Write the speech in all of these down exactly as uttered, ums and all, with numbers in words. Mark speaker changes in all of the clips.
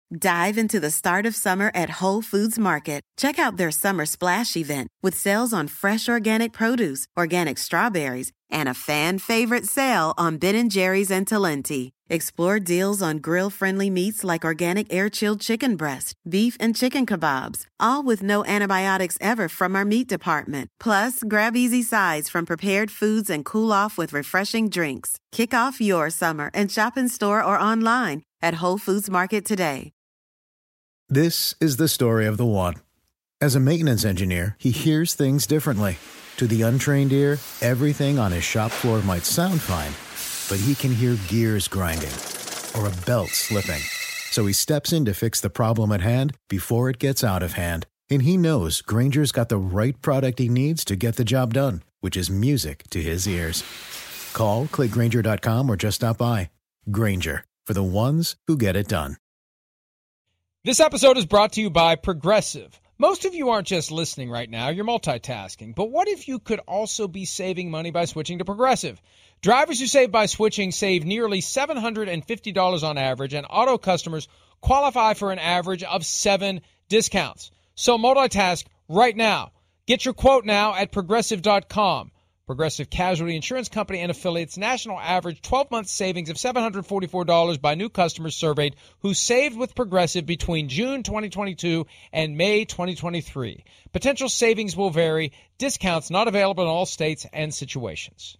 Speaker 1: Dive into the start of summer at Whole Foods Market. Check out their Summer Splash event with sales on fresh organic produce, organic strawberries, and a fan-favorite sale on Ben and Jerry's and Talenti. Explore deals on grill-friendly meats like organic air-chilled chicken breast, beef, and chicken kebabs, all with no antibiotics ever from our meat department. Plus, grab easy sides from prepared foods and cool off with refreshing drinks. Kick off your summer and shop in store or online at Whole Foods Market today.
Speaker 2: This is the story of the one. As a maintenance engineer, he hears things differently. To the untrained ear, everything on his shop floor might sound fine, but he can hear gears grinding or a belt slipping. So he steps in to fix the problem at hand before it gets out of hand. And he knows Grainger's got the right product he needs to get the job done, which is music to his ears. Call, click Grainger dot com, or just stop by. Grainger, for the ones who get it done.
Speaker 3: This episode is brought to you by Progressive. Most of you aren't just listening right now, you're multitasking. But what if you could also be saving money by switching to Progressive? Drivers who save by switching save nearly seven hundred fifty dollars on average, and auto customers qualify for an average of seven discounts. So multitask right now. Get your quote now at Progressive dot com. Progressive Casualty Insurance Company and affiliates, national average twelve-month savings of seven hundred forty-four dollars by new customers surveyed who saved with Progressive between June twenty twenty-two and May twenty twenty-three. Potential savings will vary. Discounts not available in all states and situations.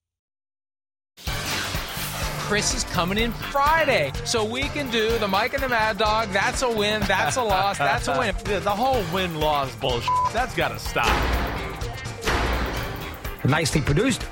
Speaker 3: Chris is coming in Friday, so we can do the Mike and the Mad Dog. That's a win. That's a loss. That's a win.
Speaker 4: The whole win-loss bullshit, that's got to stop.
Speaker 5: Nicely produced.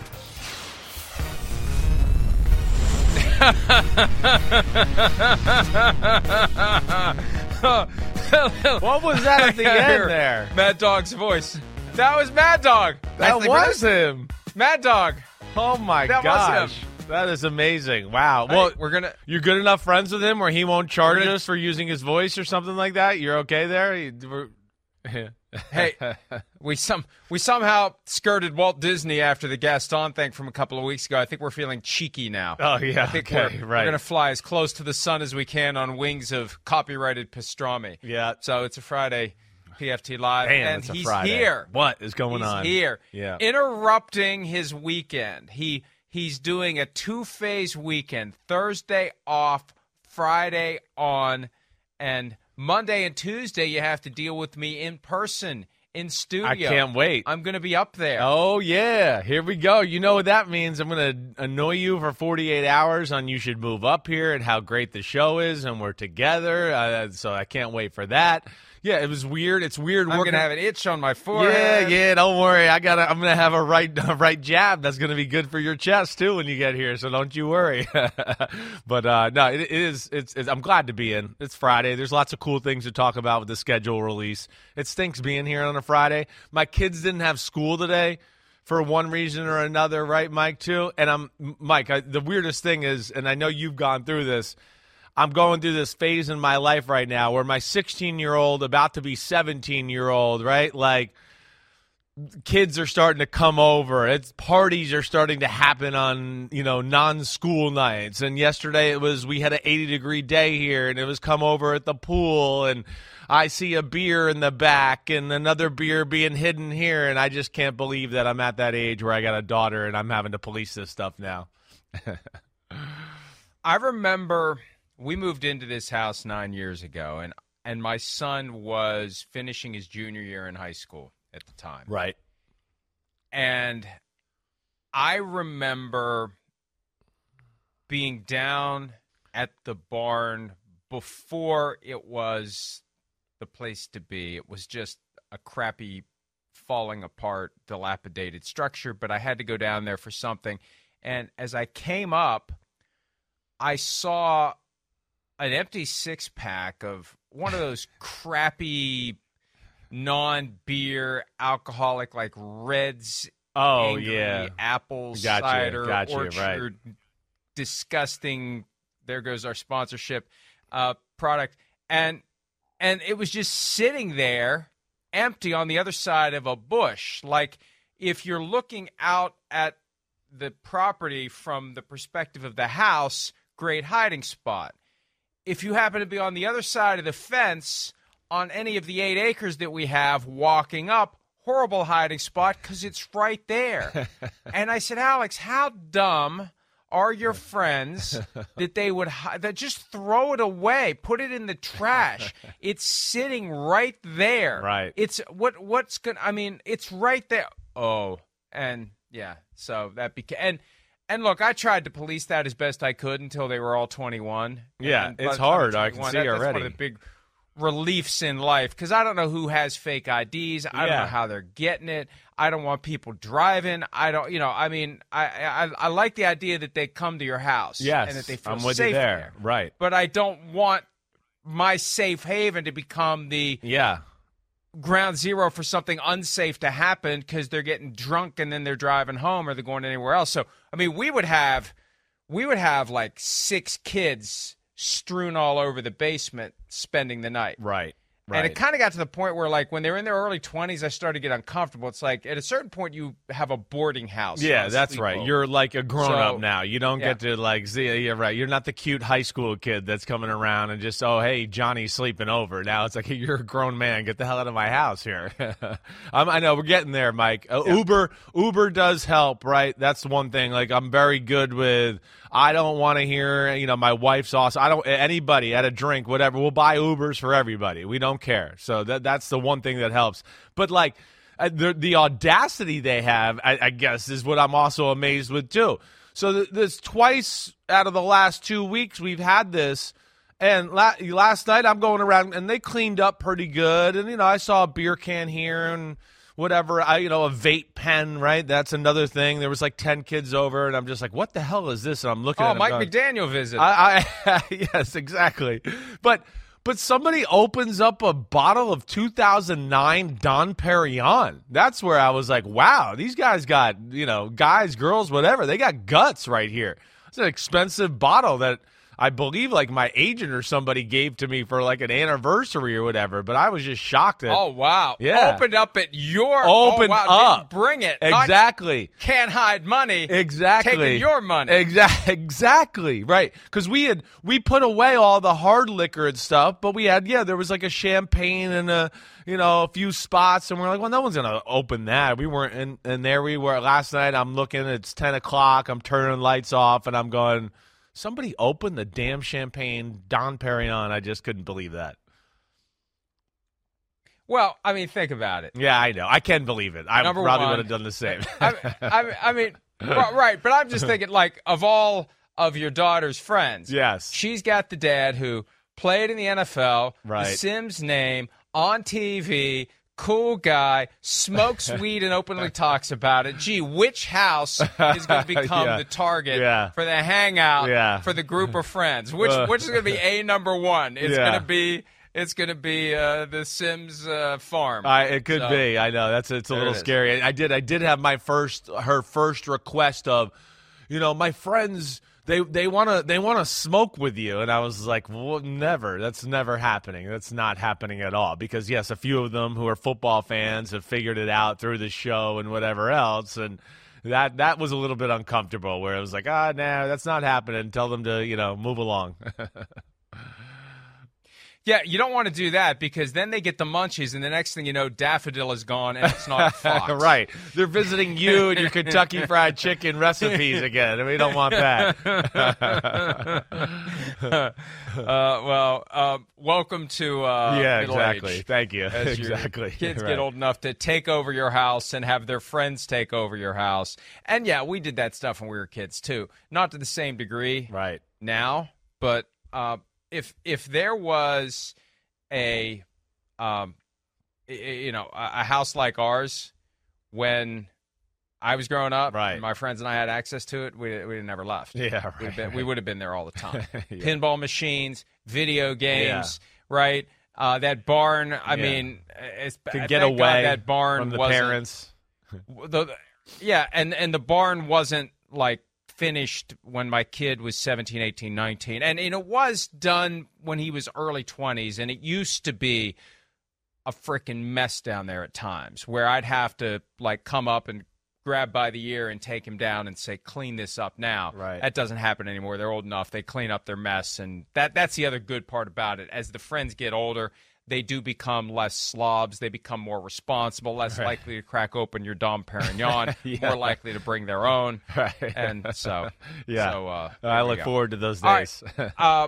Speaker 4: What was that at the end there?
Speaker 3: Mad Dog's voice. That was Mad Dog.
Speaker 4: That was him.
Speaker 3: Mad Dog.
Speaker 4: Oh my
Speaker 3: that
Speaker 4: gosh.
Speaker 3: Was him.
Speaker 4: That is amazing. Wow.
Speaker 3: Hey,
Speaker 4: well,
Speaker 3: we're gonna.
Speaker 4: You're good enough friends with him where he won't charge
Speaker 3: gonna,
Speaker 4: us for using his voice or something like that? You're okay there? You,
Speaker 3: hey, we some we somehow skirted Walt Disney after the Gaston thing from a couple of weeks ago. I think we're feeling cheeky now.
Speaker 4: Oh yeah,
Speaker 3: I think
Speaker 4: okay,
Speaker 3: we're,
Speaker 4: right.
Speaker 3: we're going to fly as close to the sun as we can on wings of copyrighted pastrami.
Speaker 4: Yeah.
Speaker 3: So it's a Friday P F T Live,
Speaker 4: Damn,
Speaker 3: and
Speaker 4: it's a
Speaker 3: he's
Speaker 4: Friday.
Speaker 3: here.
Speaker 4: What is going
Speaker 3: he's
Speaker 4: on?
Speaker 3: He's here.
Speaker 4: Yeah.
Speaker 3: Interrupting his weekend. He he's doing a two-phase weekend: Thursday off, Friday on, and Monday and Tuesday, you have to deal with me in person, in studio.
Speaker 4: I can't wait.
Speaker 3: I'm going to be up there.
Speaker 4: Oh, yeah. Here we go. You know what that means. I'm going to annoy you for forty-eight hours on you should move up here and how great the show is, and we're together. Uh, so I can't wait for that. Yeah, it was weird. It's weird
Speaker 3: I'm
Speaker 4: working.
Speaker 3: going to have an itch on my forehead.
Speaker 4: Yeah, yeah, don't worry. I got I'm going to have a right a right jab that's going to be good for your chest too when you get here, so don't you worry. But uh, no, it, it is it's, it's I'm glad to be in. It's Friday. There's lots of cool things to talk about with the schedule release. It stinks being here on a Friday. My kids didn't have school today for one reason or another, right, Mike, too? And I'm Mike, I, the weirdest thing is, and I know you've gone through this, I'm going through this phase in my life right now where my sixteen-year-old, about to be seventeen-year-old, right? Like, kids are starting to come over. It's parties are starting to happen on, you know, non-school nights. And yesterday it was, we had an eighty-degree day here, and it was come over at the pool, and I see a beer in the back and another beer being hidden here, and I just can't believe that I'm at that age where I got a daughter and I'm having to police this stuff now.
Speaker 3: I remember we moved into this house nine years ago, and, and my son was finishing his junior year in high school at the time.
Speaker 4: Right.
Speaker 3: And I remember being down at the barn before it was the place to be. It was just a crappy, falling apart, dilapidated structure, but I had to go down there for something. And as I came up, I saw an empty six-pack of one of those crappy non-beer alcoholic, like Red's
Speaker 4: oh
Speaker 3: Angry
Speaker 4: yeah
Speaker 3: apple
Speaker 4: gotcha,
Speaker 3: cider
Speaker 4: gotcha,
Speaker 3: orchard,
Speaker 4: right.
Speaker 3: disgusting. There goes our sponsorship uh, product, and and it was just sitting there, empty on the other side of a bush. Like if you're looking out at the property from the perspective of the house, great hiding spot. if you happen to be on the other side of the fence on any of the eight acres that we have walking up, horrible hiding spot because it's right there. And I said, Alex, how dumb are your friends that they would hi- that just throw it away, put it in the trash? It's sitting right there.
Speaker 4: Right.
Speaker 3: It's what what's going to I mean, it's right there. Oh, and yeah, so that became and and look, I tried to police that as best I could until they were all twenty-one.
Speaker 4: Yeah,
Speaker 3: and
Speaker 4: it's hard. I can see
Speaker 3: that,
Speaker 4: already.
Speaker 3: That's one of the big reliefs in life because I don't know who has fake I Ds. I
Speaker 4: Yeah.
Speaker 3: don't know how they're getting it. I don't want people driving. I don't, you know, I mean, I I, I like the idea that they come to your house.
Speaker 4: Yes,
Speaker 3: and that they feel
Speaker 4: I'm with
Speaker 3: safe
Speaker 4: you there.
Speaker 3: there.
Speaker 4: Right.
Speaker 3: But I don't want my safe haven to become the
Speaker 4: Yeah.
Speaker 3: ground zero for something unsafe to happen because they're getting drunk and then they're driving home or they're going anywhere else. So, I mean, we would have, we would have like six kids strewn all over the basement spending the night.
Speaker 4: Right. Right.
Speaker 3: And it kind of got to the point where, like, when they were in their early twenties, I started to get uncomfortable. It's like, at a certain point, you have a boarding house.
Speaker 4: Yeah,
Speaker 3: on
Speaker 4: that's
Speaker 3: sleepover.
Speaker 4: right. You're like a grown
Speaker 3: So-
Speaker 4: up now. You don't
Speaker 3: yeah.
Speaker 4: get to like see. You're right. You're not the cute high school kid that's coming around and just, oh, hey, Johnny's sleeping over. Now it's like, hey, you're a grown man. Get the hell out of my house here. I'm, I know we're getting there, Mike. Uh,
Speaker 3: Yeah.
Speaker 4: Uber, Uber does help, right? That's the one thing. Like I'm very good with. I don't want to hear, you know, my wife's awesome. I don't, anybody at a drink, whatever. We'll buy Ubers for everybody. We don't care. So that that's the one thing that helps. But like uh, the the audacity they have, I, I guess, is what I'm also amazed with too. So th- this twice out of the last two weeks we've had this. And la- last night I'm going around and they cleaned up pretty good. And, you know, I saw a beer can here and whatever, I you know, a vape pen, right? That's another thing. There was like ten kids over, and I'm just like, what the hell is this? And I'm looking
Speaker 3: Oh,
Speaker 4: at
Speaker 3: Mike
Speaker 4: going,
Speaker 3: McDaniel visit.
Speaker 4: I, I yes, exactly. But but somebody opens up a bottle of two thousand nine Dom Perignon. That's where I was like, wow, these guys got, you know, guys, girls, whatever. They got guts right here. It's an expensive bottle that I believe like my agent or somebody gave to me for like an anniversary or whatever, but I was just shocked at
Speaker 3: oh, wow.
Speaker 4: Yeah.
Speaker 3: Opened up at your.
Speaker 4: Opened
Speaker 3: oh, wow.
Speaker 4: up.
Speaker 3: Didn't bring it. Not
Speaker 4: Exactly.
Speaker 3: can't hide money.
Speaker 4: Exactly.
Speaker 3: Taking your money.
Speaker 4: Exactly. Exactly. Right. Because we had we put away all the hard liquor and stuff, but we had yeah, there was like a champagne and a you know a few spots, and we're like, well, no one's gonna open that. We weren't, and and there we were last night. I'm looking. It's ten o'clock. I'm turning lights off, and I'm going. Somebody opened the damn champagne Dom Perignon. I just couldn't believe that.
Speaker 3: Well, I mean, think about it.
Speaker 4: Yeah, I know. I can believe it. I
Speaker 3: Number
Speaker 4: probably
Speaker 3: one,
Speaker 4: would have done the same.
Speaker 3: I, I, I mean, right, right, but I'm just thinking, like, of all of your daughter's friends,
Speaker 4: Yes.
Speaker 3: she's got the dad who played in the N F L,
Speaker 4: Right.
Speaker 3: the Sims name, on T V, cool guy, smokes weed and openly talks about it. Gee, which house is going to become
Speaker 4: Yeah.
Speaker 3: the target
Speaker 4: Yeah.
Speaker 3: for the hangout
Speaker 4: Yeah.
Speaker 3: for the group of friends? Which
Speaker 4: Uh.
Speaker 3: which is going to be a number one? It's
Speaker 4: Yeah.
Speaker 3: going to be it's going to be uh, the Sims uh, farm.
Speaker 4: I, it could
Speaker 3: So-
Speaker 4: be. I know that's it's a
Speaker 3: There
Speaker 4: little
Speaker 3: it is.
Speaker 4: scary. I did. I did have my first, her first request of, you know, my friends. They they want to they want to smoke with you, and I was like, well, never. That's never happening. That's not happening at all. Because yes, a few of them who are football fans have figured it out through the show and whatever else, and that that was a little bit uncomfortable. Where it was like, ah, no, that's not happening. Tell them to you know move along.
Speaker 3: Yeah, you don't want to do that because then they get the munchies, and the next thing you know, Daffodil is gone, and it's not a fox.
Speaker 4: Right. They're visiting you and your Kentucky Fried Chicken recipes again, and we don't want that.
Speaker 3: uh, well, uh, welcome to uh,
Speaker 4: yeah,
Speaker 3: middle
Speaker 4: exactly.
Speaker 3: age.
Speaker 4: Thank you.
Speaker 3: As your
Speaker 4: Exactly.
Speaker 3: kids
Speaker 4: Right.
Speaker 3: get old enough to take over your house and have their friends take over your house. And yeah, we did that stuff when we were kids too. Not to the same degree
Speaker 4: Right.
Speaker 3: now, but uh, if if there was a um, y- you know a, a house like ours when I was growing up,
Speaker 4: Right.
Speaker 3: and my friends and I had access to it, we we never left.
Speaker 4: Yeah,
Speaker 3: We'd
Speaker 4: right.
Speaker 3: have been, we would have been there all the time.
Speaker 4: Yeah.
Speaker 3: Pinball machines, video games, right? Uh, that barn. I
Speaker 4: Yeah.
Speaker 3: mean, it's,
Speaker 4: Could
Speaker 3: thank
Speaker 4: get
Speaker 3: God
Speaker 4: away
Speaker 3: that barn
Speaker 4: from the
Speaker 3: wasn't-
Speaker 4: parents.
Speaker 3: The, yeah, and and the barn wasn't like finished when my kid was seventeen, eighteen, nineteen. And, and it was done when he was early twenties, and it used to be a freaking mess down there at times where I'd have to like come up and grab by the ear and take him down and say, clean this up now.
Speaker 4: Right.
Speaker 3: That doesn't happen anymore. They're old enough. They clean up their mess, and that that's the other good part about it. As the friends get older, they do become less slobs. They become more responsible, less
Speaker 4: right.
Speaker 3: likely to crack open your Dom Perignon,
Speaker 4: yeah.
Speaker 3: more likely to bring their own.
Speaker 4: Right.
Speaker 3: And so,
Speaker 4: yeah.
Speaker 3: so, uh,
Speaker 4: I look
Speaker 3: go.
Speaker 4: forward to those
Speaker 3: All
Speaker 4: days.
Speaker 3: Right. uh,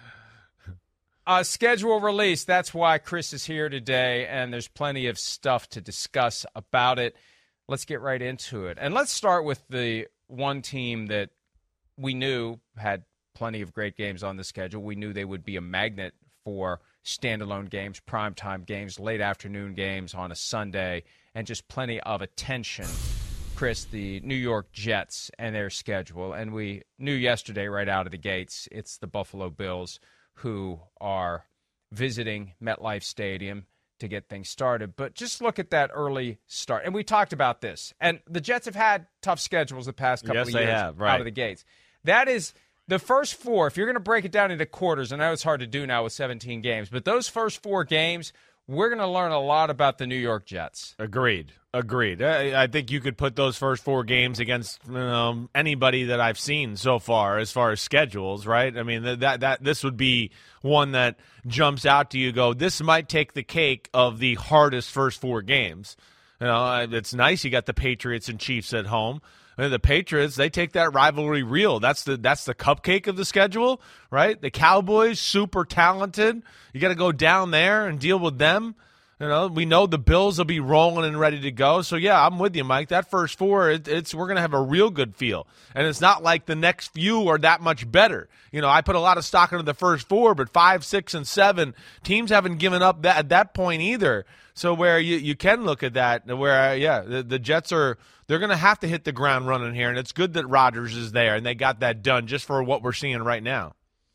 Speaker 3: uh, schedule release. That's why Chris is here today, and there's plenty of stuff to discuss about it. Let's get right into it. And let's start with the one team that we knew had plenty of great games on the schedule. We knew they would be a magnet for standalone games, primetime games, late afternoon games on a Sunday, and just plenty of attention. Chris, the New York Jets and their schedule. And we knew yesterday right out of the gates, it's the Buffalo Bills who are visiting MetLife Stadium to get things started. But just look at that early start. And we talked about this. And the Jets have had tough schedules the past couple
Speaker 4: yes,
Speaker 3: of
Speaker 4: they
Speaker 3: years
Speaker 4: have, right.
Speaker 3: out of the gates. That is the first four. If you're going to break it down into quarters, I know it's hard to do now with seventeen games, but those first four games, we're going to learn a lot about the New York Jets.
Speaker 4: Agreed. Agreed. I, I think you could put those first four games against you know, anybody that I've seen so far as far as schedules, right? I mean, that that this would be one that jumps out to you, go, this might take the cake of the hardest first four games. You know, it's nice you got the Patriots and Chiefs at home. And the Patriots, they take that rivalry real. That's the that's the cupcake of the schedule, right? The Cowboys, super talented. You got to go down there and deal with them. You know, we know the Bills will be rolling and ready to go. So, yeah, I'm with you, Mike. That first four, it, it's we're going to have a real good feel. And it's not like the next few are that much better. You know, I put a lot of stock into the first four, but five, six, and seven, teams haven't given up that, at that point either. So where you, you can look at that, where, uh, yeah, the, the Jets are – they're going to have to hit the ground running here, and it's good that Rodgers is there, and they got that done just for what we're seeing right now.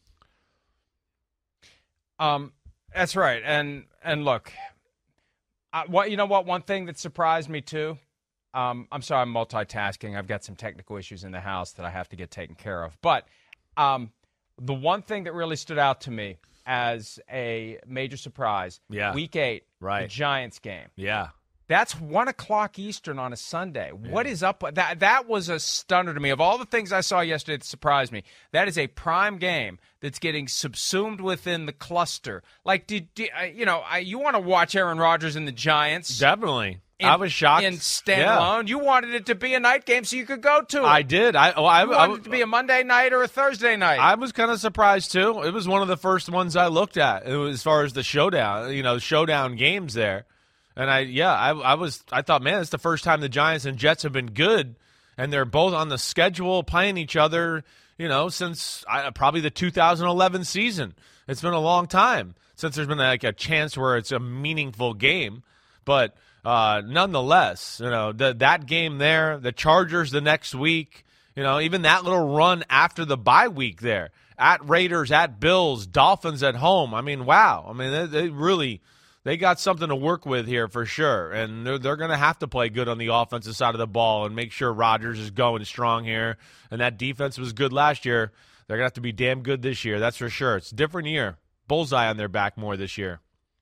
Speaker 3: Um, that's right. And, and look – Uh, what you know what? One thing that surprised me, too, um, I'm sorry, I'm multitasking. I've got some technical issues in the house that I have to get taken care of. But um, the one thing that really stood out to me as a major surprise,
Speaker 4: yeah.
Speaker 3: week eight,
Speaker 4: right.
Speaker 3: the Giants game.
Speaker 4: Yeah.
Speaker 3: That's one o'clock Eastern on a Sunday. Yeah. What is up? That that was a stunner to me. Of all the things I saw yesterday that surprised me, that is a prime game that's getting subsumed within the cluster. Like, did, did uh, you know? I, you want to watch Aaron Rodgers and the Giants?
Speaker 4: Definitely.
Speaker 3: In,
Speaker 4: I was shocked.
Speaker 3: In standalone, yeah. You wanted it to be a night game so you could go to it.
Speaker 4: I did. I, oh, I
Speaker 3: you wanted I, it to be a Monday night or a Thursday night.
Speaker 4: I was kind of surprised too. It was one of the first ones I looked at. It was as far as the showdown, you know, showdown games there. And I, yeah, I, I was, I thought, man, it's the first time the Giants and Jets have been good, and they're both on the schedule playing each other, you know, since I, probably the two thousand eleven season. It's been a long time since there's been like a chance where it's a meaningful game, but uh, nonetheless, you know, the, that game there, the Chargers the next week, you know, even that little run after the bye week there, at Raiders, at Bills, Dolphins at home. I mean, wow. I mean, they, they really. They got something to work with here for sure, and they're, they're going to have to play good on the offensive side of the ball and make sure Rodgers is going strong here. And that defense was good last year. They're going to have to be damn good this year, that's for sure. It's a different year. Bullseye on their back more this year.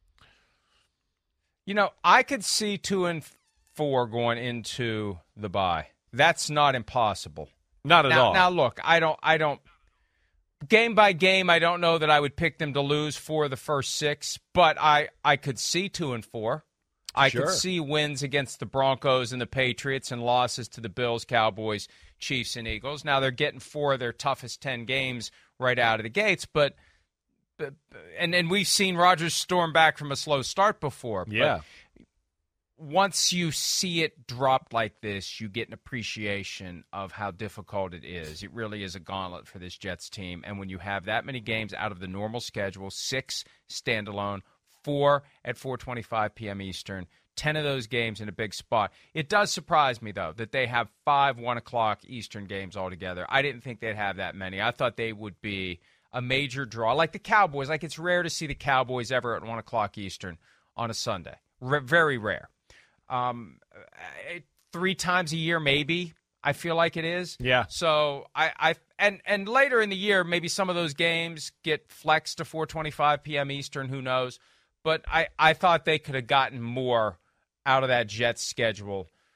Speaker 3: You know, I could see two and four going into the bye. That's not impossible.
Speaker 4: Not at
Speaker 3: now,
Speaker 4: all.
Speaker 3: Now, look, I don't, I don't. Game by game, I don't know that I would pick them to lose for the first six, but I, I could see two and four. I
Speaker 4: sure.
Speaker 3: could see wins against the Broncos and the Patriots and losses to the Bills, Cowboys, Chiefs, and Eagles. Now they're getting four of their toughest ten games right out of the gates, but and and we've seen Rodgers storm back from a slow start before.
Speaker 4: Yeah.
Speaker 3: But once you see it drop like this, you get an appreciation of how difficult it is. It really is a gauntlet for this Jets team. And when you have that many games out of the normal schedule, six standalone, four at four twenty-five p.m. Eastern, ten of those games in a big spot. It does surprise me, though, that they have five one o'clock Eastern games altogether. I didn't think they'd have that many. I thought they would be a major draw. Like the Cowboys. Like it's rare to see the Cowboys ever at one o'clock Eastern on a Sunday. R- very rare. Um, three times a year, maybe. I feel like it is.
Speaker 4: Yeah.
Speaker 3: So I, I and and later in the year, maybe some of those games get flexed to four twenty-five p.m. Eastern. Who knows? But I, I thought they could have gotten more out of that Jets schedule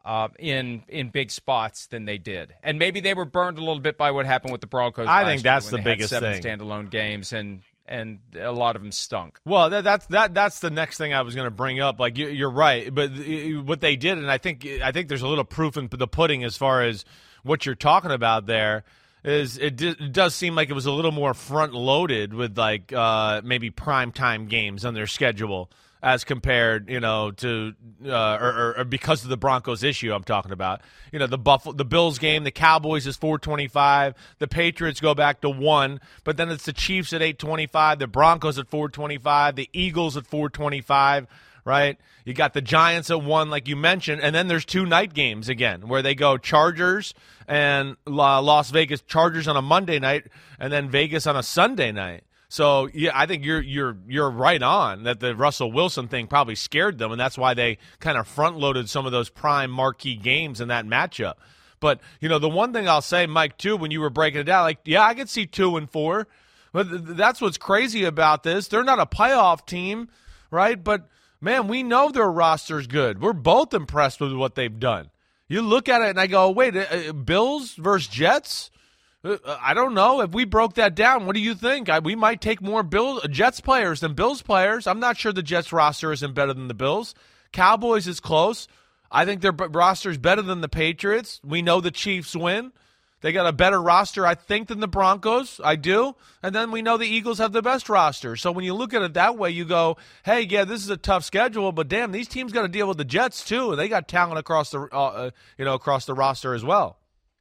Speaker 3: uh, in in big spots than they did. And maybe they were burned a little bit by what happened with the Broncos.
Speaker 4: I
Speaker 3: last
Speaker 4: think that's
Speaker 3: year
Speaker 4: the
Speaker 3: when they
Speaker 4: biggest
Speaker 3: had seven
Speaker 4: thing.
Speaker 3: standalone games, and and a lot of them stunk.
Speaker 4: Well, that, that's that that's the next thing I was going to bring up. Like you, you're right, but what they did, and I think I think there's a little proof in the pudding as far as what you're talking about there. Is it, d- it does seem like it was a little more front loaded with like uh, maybe primetime games on their schedule as compared, you know, to uh, or, or, or because of the Broncos issue I'm talking about. You know, the Buffalo, the Bills game, the Cowboys is four twenty-five, the Patriots go back to one, but then it's the Chiefs at eight twenty-five, the Broncos at four twenty-five, the Eagles at four twenty-five. Right? You got the Giants at one, like you mentioned, and then there's two night games again where they go Chargers and Las Vegas Chargers on a Monday night and then Vegas on a Sunday night. So, yeah, I think you're you're you're right on that the Russell Wilson thing probably scared them, and that's why they kind of front-loaded some of those prime marquee games in that matchup. But, you know, the one thing I'll say, Mike, too, when you were breaking it down, like, yeah, I could see two and four, but th- that's what's crazy about this. They're not a playoff team, right? But man, we know their roster's good. We're both impressed with what they've done. You look at it and I go, wait, uh, Bills versus Jets? Uh, I don't know. If we broke that down, what do you think? I, we might take more Bills, Jets players than Bills players. I'm not sure the Jets roster isn't better than the Bills. Cowboys is close. I think their roster is better than the Patriots. We know the Chiefs win. They got a better roster, I think, than the Broncos. I do. And then we know the Eagles have the best roster. So when you look at it that way, you go, hey, yeah, this is a tough schedule, but damn, these teams got to deal with the Jets too, and they got talent across the uh, uh, you know across the roster as well.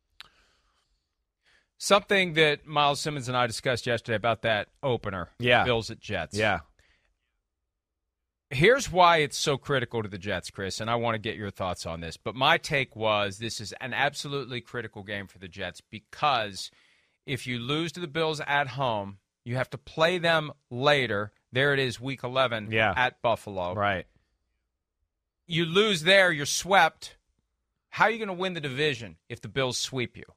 Speaker 3: Something that Miles Simmons and I discussed yesterday about that opener,
Speaker 4: yeah.
Speaker 3: Bills at Jets.
Speaker 4: Yeah.
Speaker 3: Here's why it's so critical to the Jets, Chris, and I want to get your thoughts on this. But my take was this is an absolutely critical game for the Jets because if you lose to the Bills at home, you have to play them later. There it is, week eleven
Speaker 4: yeah.
Speaker 3: at Buffalo.
Speaker 4: Right.
Speaker 3: You lose there, you're swept. How are you going to win the division if the Bills sweep you?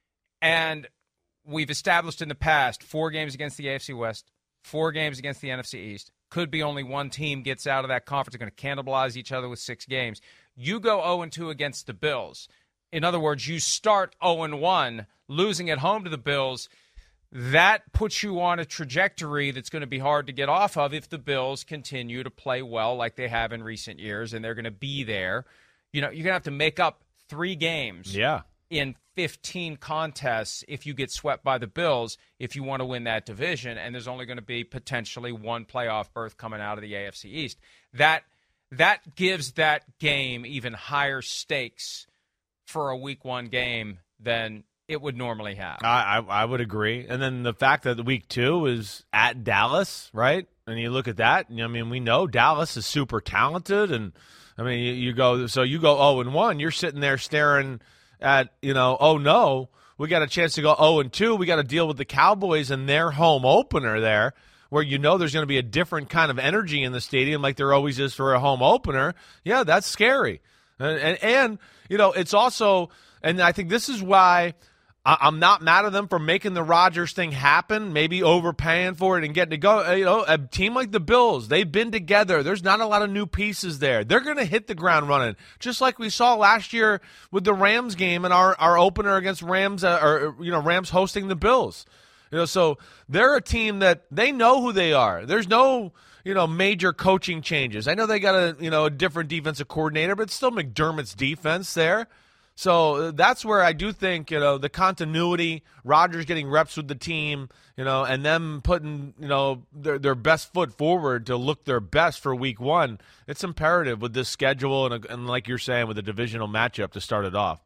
Speaker 3: And we've established in the past four games against the A F C West, four games against the N F C East. Could be only one team gets out of that conference. They're going to cannibalize each other with six games. You go oh and two against the Bills. In other words, you start oh and one, losing at home to the Bills. That puts you on a trajectory that's going to be hard to get off of if the Bills continue to play well like they have in recent years, and they're going to be there. You know, you're going to have to make up three games.
Speaker 4: Yeah.
Speaker 3: In fifteen contests if you get swept by the Bills if you want to win that division, and there's only going to be potentially one playoff berth coming out of the A F C East. That that gives that game even higher stakes for a week one game than it would normally have.
Speaker 4: I, I I would agree. And then the fact that week two is at Dallas, right? And you look at that, I mean, we know Dallas is super talented, and I mean, you, you go so you go oh and one, you're sitting there staring at, you know, oh no, we got a chance to go oh and two. We got to deal with the Cowboys and their home opener there, where you know there's going to be a different kind of energy in the stadium like there always is for a home opener. Yeah, that's scary. And, and, and you know, it's also, and I think this is why I'm not mad at them for making the Rodgers thing happen, maybe overpaying for it and getting to go. You know, a team like the Bills, they've been together. There's not a lot of new pieces there. They're going to hit the ground running, just like we saw last year with the Rams game and our, our opener against Rams, uh, or you know, Rams hosting the Bills. You know, so they're a team that they know who they are. There's no, you know, major coaching changes. I know they got a, you know, a different defensive coordinator, but it's still McDermott's defense there. So that's where I do think, you know, the continuity, Rodgers getting reps with the team, you know, and them putting, you know, their their best foot forward to look their best for week one. It's imperative with this schedule and, and like you're saying, with a divisional matchup to start it off.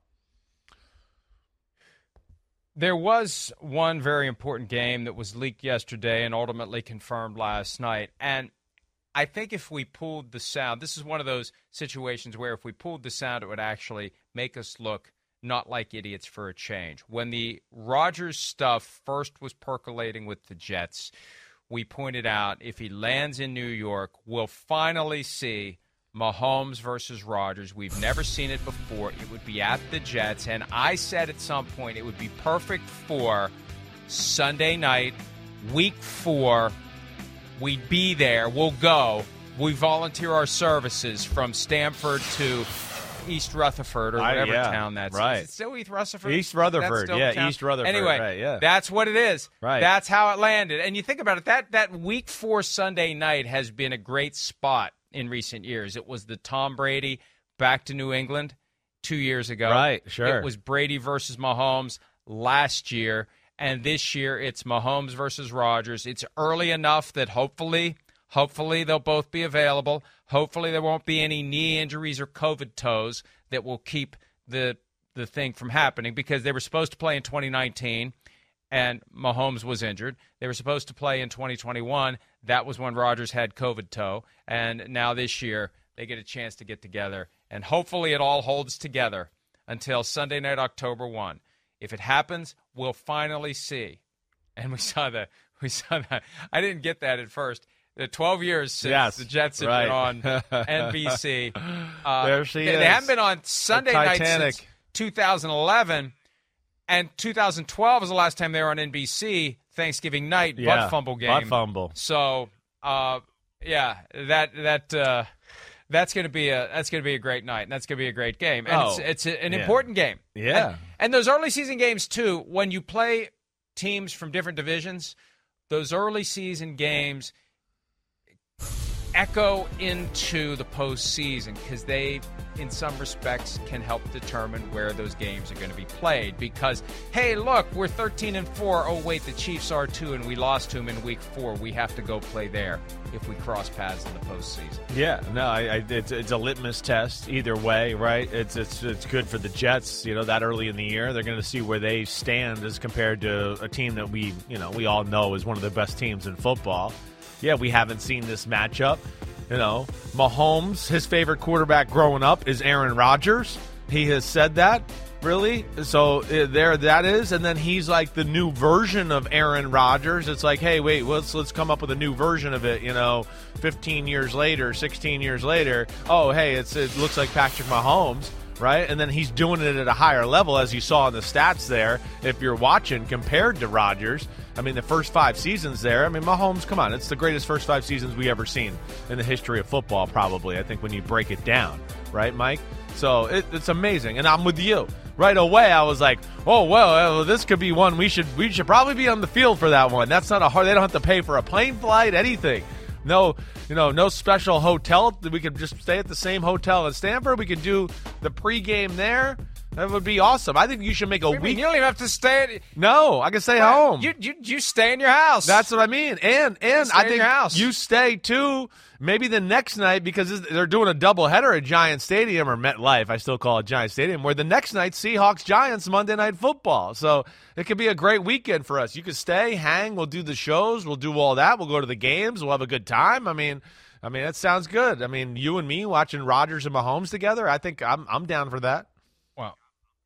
Speaker 3: There was one very important game that was leaked yesterday and ultimately confirmed last night. And I think if we pulled the sound, this is one of those situations where if we pulled the sound, it would actually make us look not like idiots for a change. When the Rodgers stuff first was percolating with the Jets, we pointed out if he lands in New York, we'll finally see Mahomes versus Rodgers. We've never seen it before. It would be at the Jets. And I said at some point it would be perfect for Sunday night, week four. We'd be there. We'll go. We volunteer our services from Stamford to East Rutherford or
Speaker 4: I-
Speaker 3: whatever
Speaker 4: yeah,
Speaker 3: town that's
Speaker 4: right.
Speaker 3: Is it still East Rutherford?
Speaker 4: East Rutherford,
Speaker 3: That's still
Speaker 4: yeah,
Speaker 3: the town?
Speaker 4: East Rutherford,
Speaker 3: Anyway,
Speaker 4: right, yeah.
Speaker 3: that's what it is.
Speaker 4: Right.
Speaker 3: That's how it landed. And you think about it, that, that week four Sunday night has been a great spot in recent years. It was the Tom Brady back to New England two years ago.
Speaker 4: Right, sure.
Speaker 3: It was Brady versus Mahomes last year. And this year, it's Mahomes versus Rodgers. It's early enough that hopefully, hopefully they'll both be available. Hopefully there won't be any knee injuries or COVID toes that will keep the the thing from happening, because they were supposed to play in twenty nineteen, and Mahomes was injured. They were supposed to play in twenty twenty-one. That was when Rodgers had COVID toe. And now this year, they get a chance to get together. And hopefully it all holds together until Sunday night, October first. If it happens, we'll finally see. And we saw that. We saw that. I didn't get that at first. The twelve years since
Speaker 4: Yes,
Speaker 3: the Jets have
Speaker 4: right.
Speaker 3: been on N B C. Uh,
Speaker 4: There she
Speaker 3: they,
Speaker 4: is.
Speaker 3: They haven't been on Sunday night
Speaker 4: Titanic.
Speaker 3: since two thousand eleven. And two thousand twelve was the last time they were on N B C, Thanksgiving night,
Speaker 4: Yeah,
Speaker 3: butt fumble game.
Speaker 4: butt fumble.
Speaker 3: So, uh, yeah, that that uh, that's going to be a that's going to be a great night, and that's going to be a great game, and
Speaker 4: Oh,
Speaker 3: it's it's a, an
Speaker 4: yeah.
Speaker 3: important game.
Speaker 4: Yeah.
Speaker 3: and, and those early season games too. When you play teams from different divisions, those early season games echo into the postseason, because they, in some respects, can help determine where those games are going to be played. Because, hey, look, we're thirteen and four. Oh, wait, the Chiefs are too, and we lost to them in week four. We have to go play there if we cross paths in the postseason.
Speaker 4: Yeah, no, I, I, it's it's a litmus test either way, right? It's it's it's good for the Jets, you know, that early in the year. They're going to see where they stand as compared to a team that we, you know, we all know is one of the best teams in football. Yeah, we haven't seen this matchup. You know, Mahomes, his favorite quarterback growing up is Aaron Rodgers. He has said that, really. So uh, there that is. And then he's like the new version of Aaron Rodgers. It's like, hey, wait, let's let's come up with a new version of it, you know, fifteen years later, sixteen years later. Oh, hey, it's it looks like Patrick Mahomes, right? And then he's doing it at a higher level, as you saw in the stats there, if you're watching, compared to Rodgers. I mean, the first five seasons there, I mean, Mahomes, come on, it's the greatest first five seasons we ever seen in the history of football, probably, I think, when you break it down. Right, Mike? So it, it's amazing. And I'm with you. Right away, I was like, oh, well, uh, this could be one. We should we should probably be on the field for that one. That's not a hard – they don't have to pay for a plane flight, anything. No, you know, no special hotel. We could just stay at the same hotel in Stanford. We could do the pregame there. That would be awesome. I think you should make a
Speaker 3: What do you
Speaker 4: week.
Speaker 3: mean? You don't even have to stay at –
Speaker 4: No, I can stay home.
Speaker 3: You, you, you stay in your house.
Speaker 4: That's what I mean. And and
Speaker 3: Stay
Speaker 4: I
Speaker 3: in
Speaker 4: think
Speaker 3: your house.
Speaker 4: you stay too, maybe the next night, because this- they're doing a doubleheader at Giant Stadium, or MetLife. I still call it Giant Stadium, where the next night, Seahawks Giants Monday Night Football. So it could be a great weekend for us. You could stay, hang, we'll do the shows, we'll do all that. We'll go to the games, we'll have a good time. I mean, I mean that sounds good. I mean, you and me watching Rodgers and Mahomes together, I think I'm I'm down for that.
Speaker 3: Well,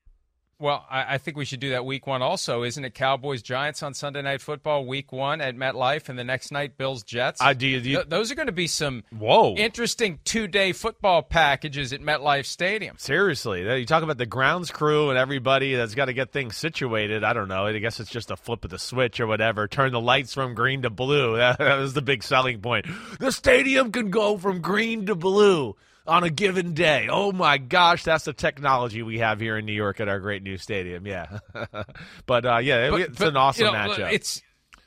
Speaker 3: well, I, I think we should do that week one also. Isn't it Cowboys Giants on Sunday Night Football week one at MetLife, and the next night Bills Jets?
Speaker 4: I do. You,
Speaker 3: Th- those are going to be some
Speaker 4: whoa.
Speaker 3: interesting two-day football packages at MetLife Stadium.
Speaker 4: Seriously, you talk about the grounds crew and everybody that's got to get things situated. I don't know. I guess it's just a flip of the switch or whatever. Turn the lights from green to blue. That, that was the big selling point. The stadium can go from green to blue on a given day. Oh, my gosh, that's the technology we have here in New York at our great new stadium. Yeah. but, uh, yeah,
Speaker 3: But-
Speaker 4: it's
Speaker 3: but,
Speaker 4: an awesome
Speaker 3: you know,
Speaker 4: matchup.
Speaker 3: It's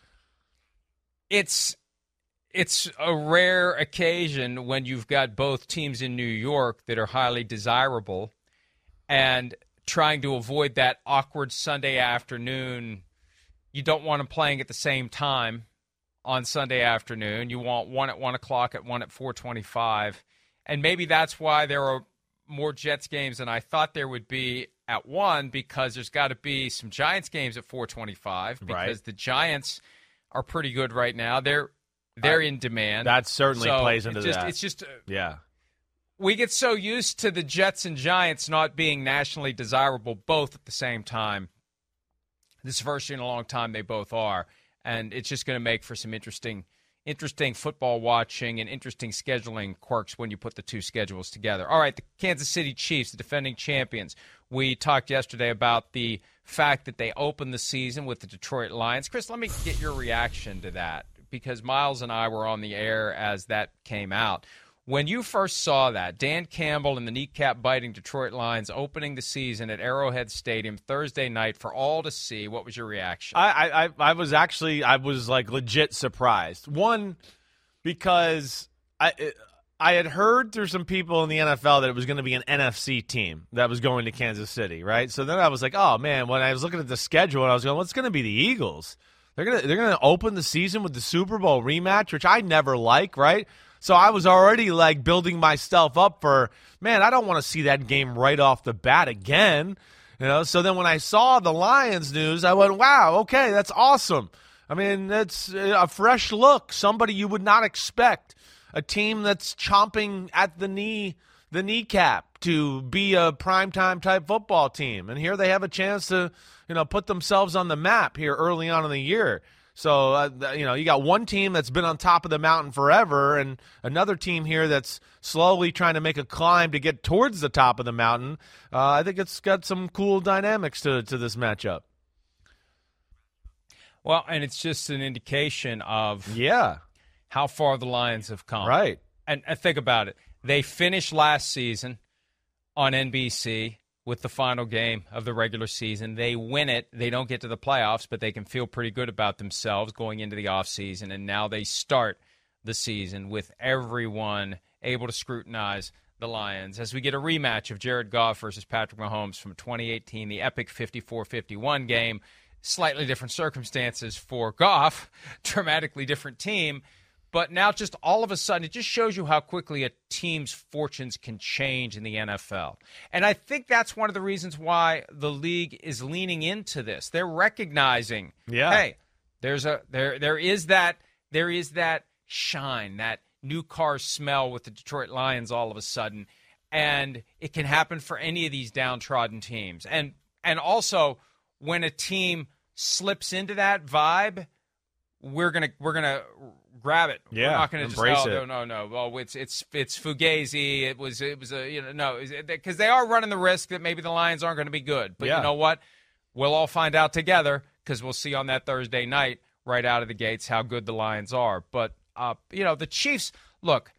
Speaker 3: it's it's a rare occasion when you've got both teams in New York that are highly desirable, and trying to avoid that awkward Sunday afternoon. You don't want them playing at the same time on Sunday afternoon. You want one at one o'clock, at one at four twenty-five. And maybe that's why there are more Jets games than I thought there would be at one, because there's got to be some Giants games at four twenty-five, because
Speaker 4: Right.
Speaker 3: the Giants are pretty good right now. They're they're in demand.
Speaker 4: that certainly
Speaker 3: So
Speaker 4: plays into
Speaker 3: it's just,
Speaker 4: that.
Speaker 3: It's just uh,
Speaker 4: yeah.
Speaker 3: we get so used to the Jets and Giants not being nationally desirable both at the same time. This is the first year in a long time they both are, and it's just going to make for some interesting Interesting football watching and interesting scheduling quirks when you put the two schedules together. All right, the Kansas City Chiefs, the defending champions. We talked yesterday about the fact that they opened the season with the Detroit Lions. Chris, let me get your reaction to that, because Miles and I were on the air as that came out. When you first saw that, Dan Campbell and the kneecap-biting Detroit Lions opening the season at Arrowhead Stadium Thursday night for all to see, what was your reaction?
Speaker 4: I, I, I was actually, I was like legit surprised. One, because I I had heard through some people in the N F L that it was going to be an N F C team that was going to Kansas City, right? So then I was like, oh, man, when I was looking at the schedule, I was going, well, it's going to be the Eagles. They're going to they're going to open the season with the Super Bowl rematch, which I never like, right? So I was already, like, building myself up for, man, I don't want to see that game right off the bat again. You know. So then when I saw the Lions news, I went, wow, okay, that's awesome. I mean, that's a fresh look, somebody you would not expect, a team that's chomping at the knee, the kneecap to be a primetime type football team. And here they have a chance to, you know, put themselves on the map here early on in the year. So, uh, you know, you got one team that's been on top of the mountain forever and another team here that's slowly trying to make a climb to get towards the top of the mountain. Uh, I think it's got some cool dynamics to, to this matchup.
Speaker 3: Well, and it's just an indication of
Speaker 4: yeah
Speaker 3: how far the Lions have come.
Speaker 4: Right.
Speaker 3: And, and think about it. They finished last season on N B C with the final game of the regular season. They win it. They don't get to the playoffs, but they can feel pretty good about themselves going into the offseason. And now they start the season with everyone able to scrutinize the Lions as we get a rematch of Jared Goff versus Patrick Mahomes from twenty eighteen, the epic fifty-four fifty-one game. Slightly different circumstances for Goff, dramatically different team. But now just all of a sudden, it just shows you how quickly a team's fortunes can change in the N F L. And I think that's one of the reasons why the league is leaning into this. They're recognizing,
Speaker 4: yeah.
Speaker 3: hey, there's a there there is that there is that shine, that new car smell with the Detroit Lions all of a sudden. And it can happen for any of these downtrodden teams. And and also when a team slips into that vibe, we're gonna we're gonna grab it.
Speaker 4: Yeah,
Speaker 3: we're not gonna
Speaker 4: embrace
Speaker 3: just oh,
Speaker 4: it.
Speaker 3: no no no. Well, it's it's it's Fugazi. It was it was a you know no because they are running the risk that maybe the Lions aren't going to be good. But
Speaker 4: yeah.
Speaker 3: you know what? We'll all find out together because we'll see on that Thursday night right out of the gates how good the Lions are. But uh, you know the Chiefs. Look,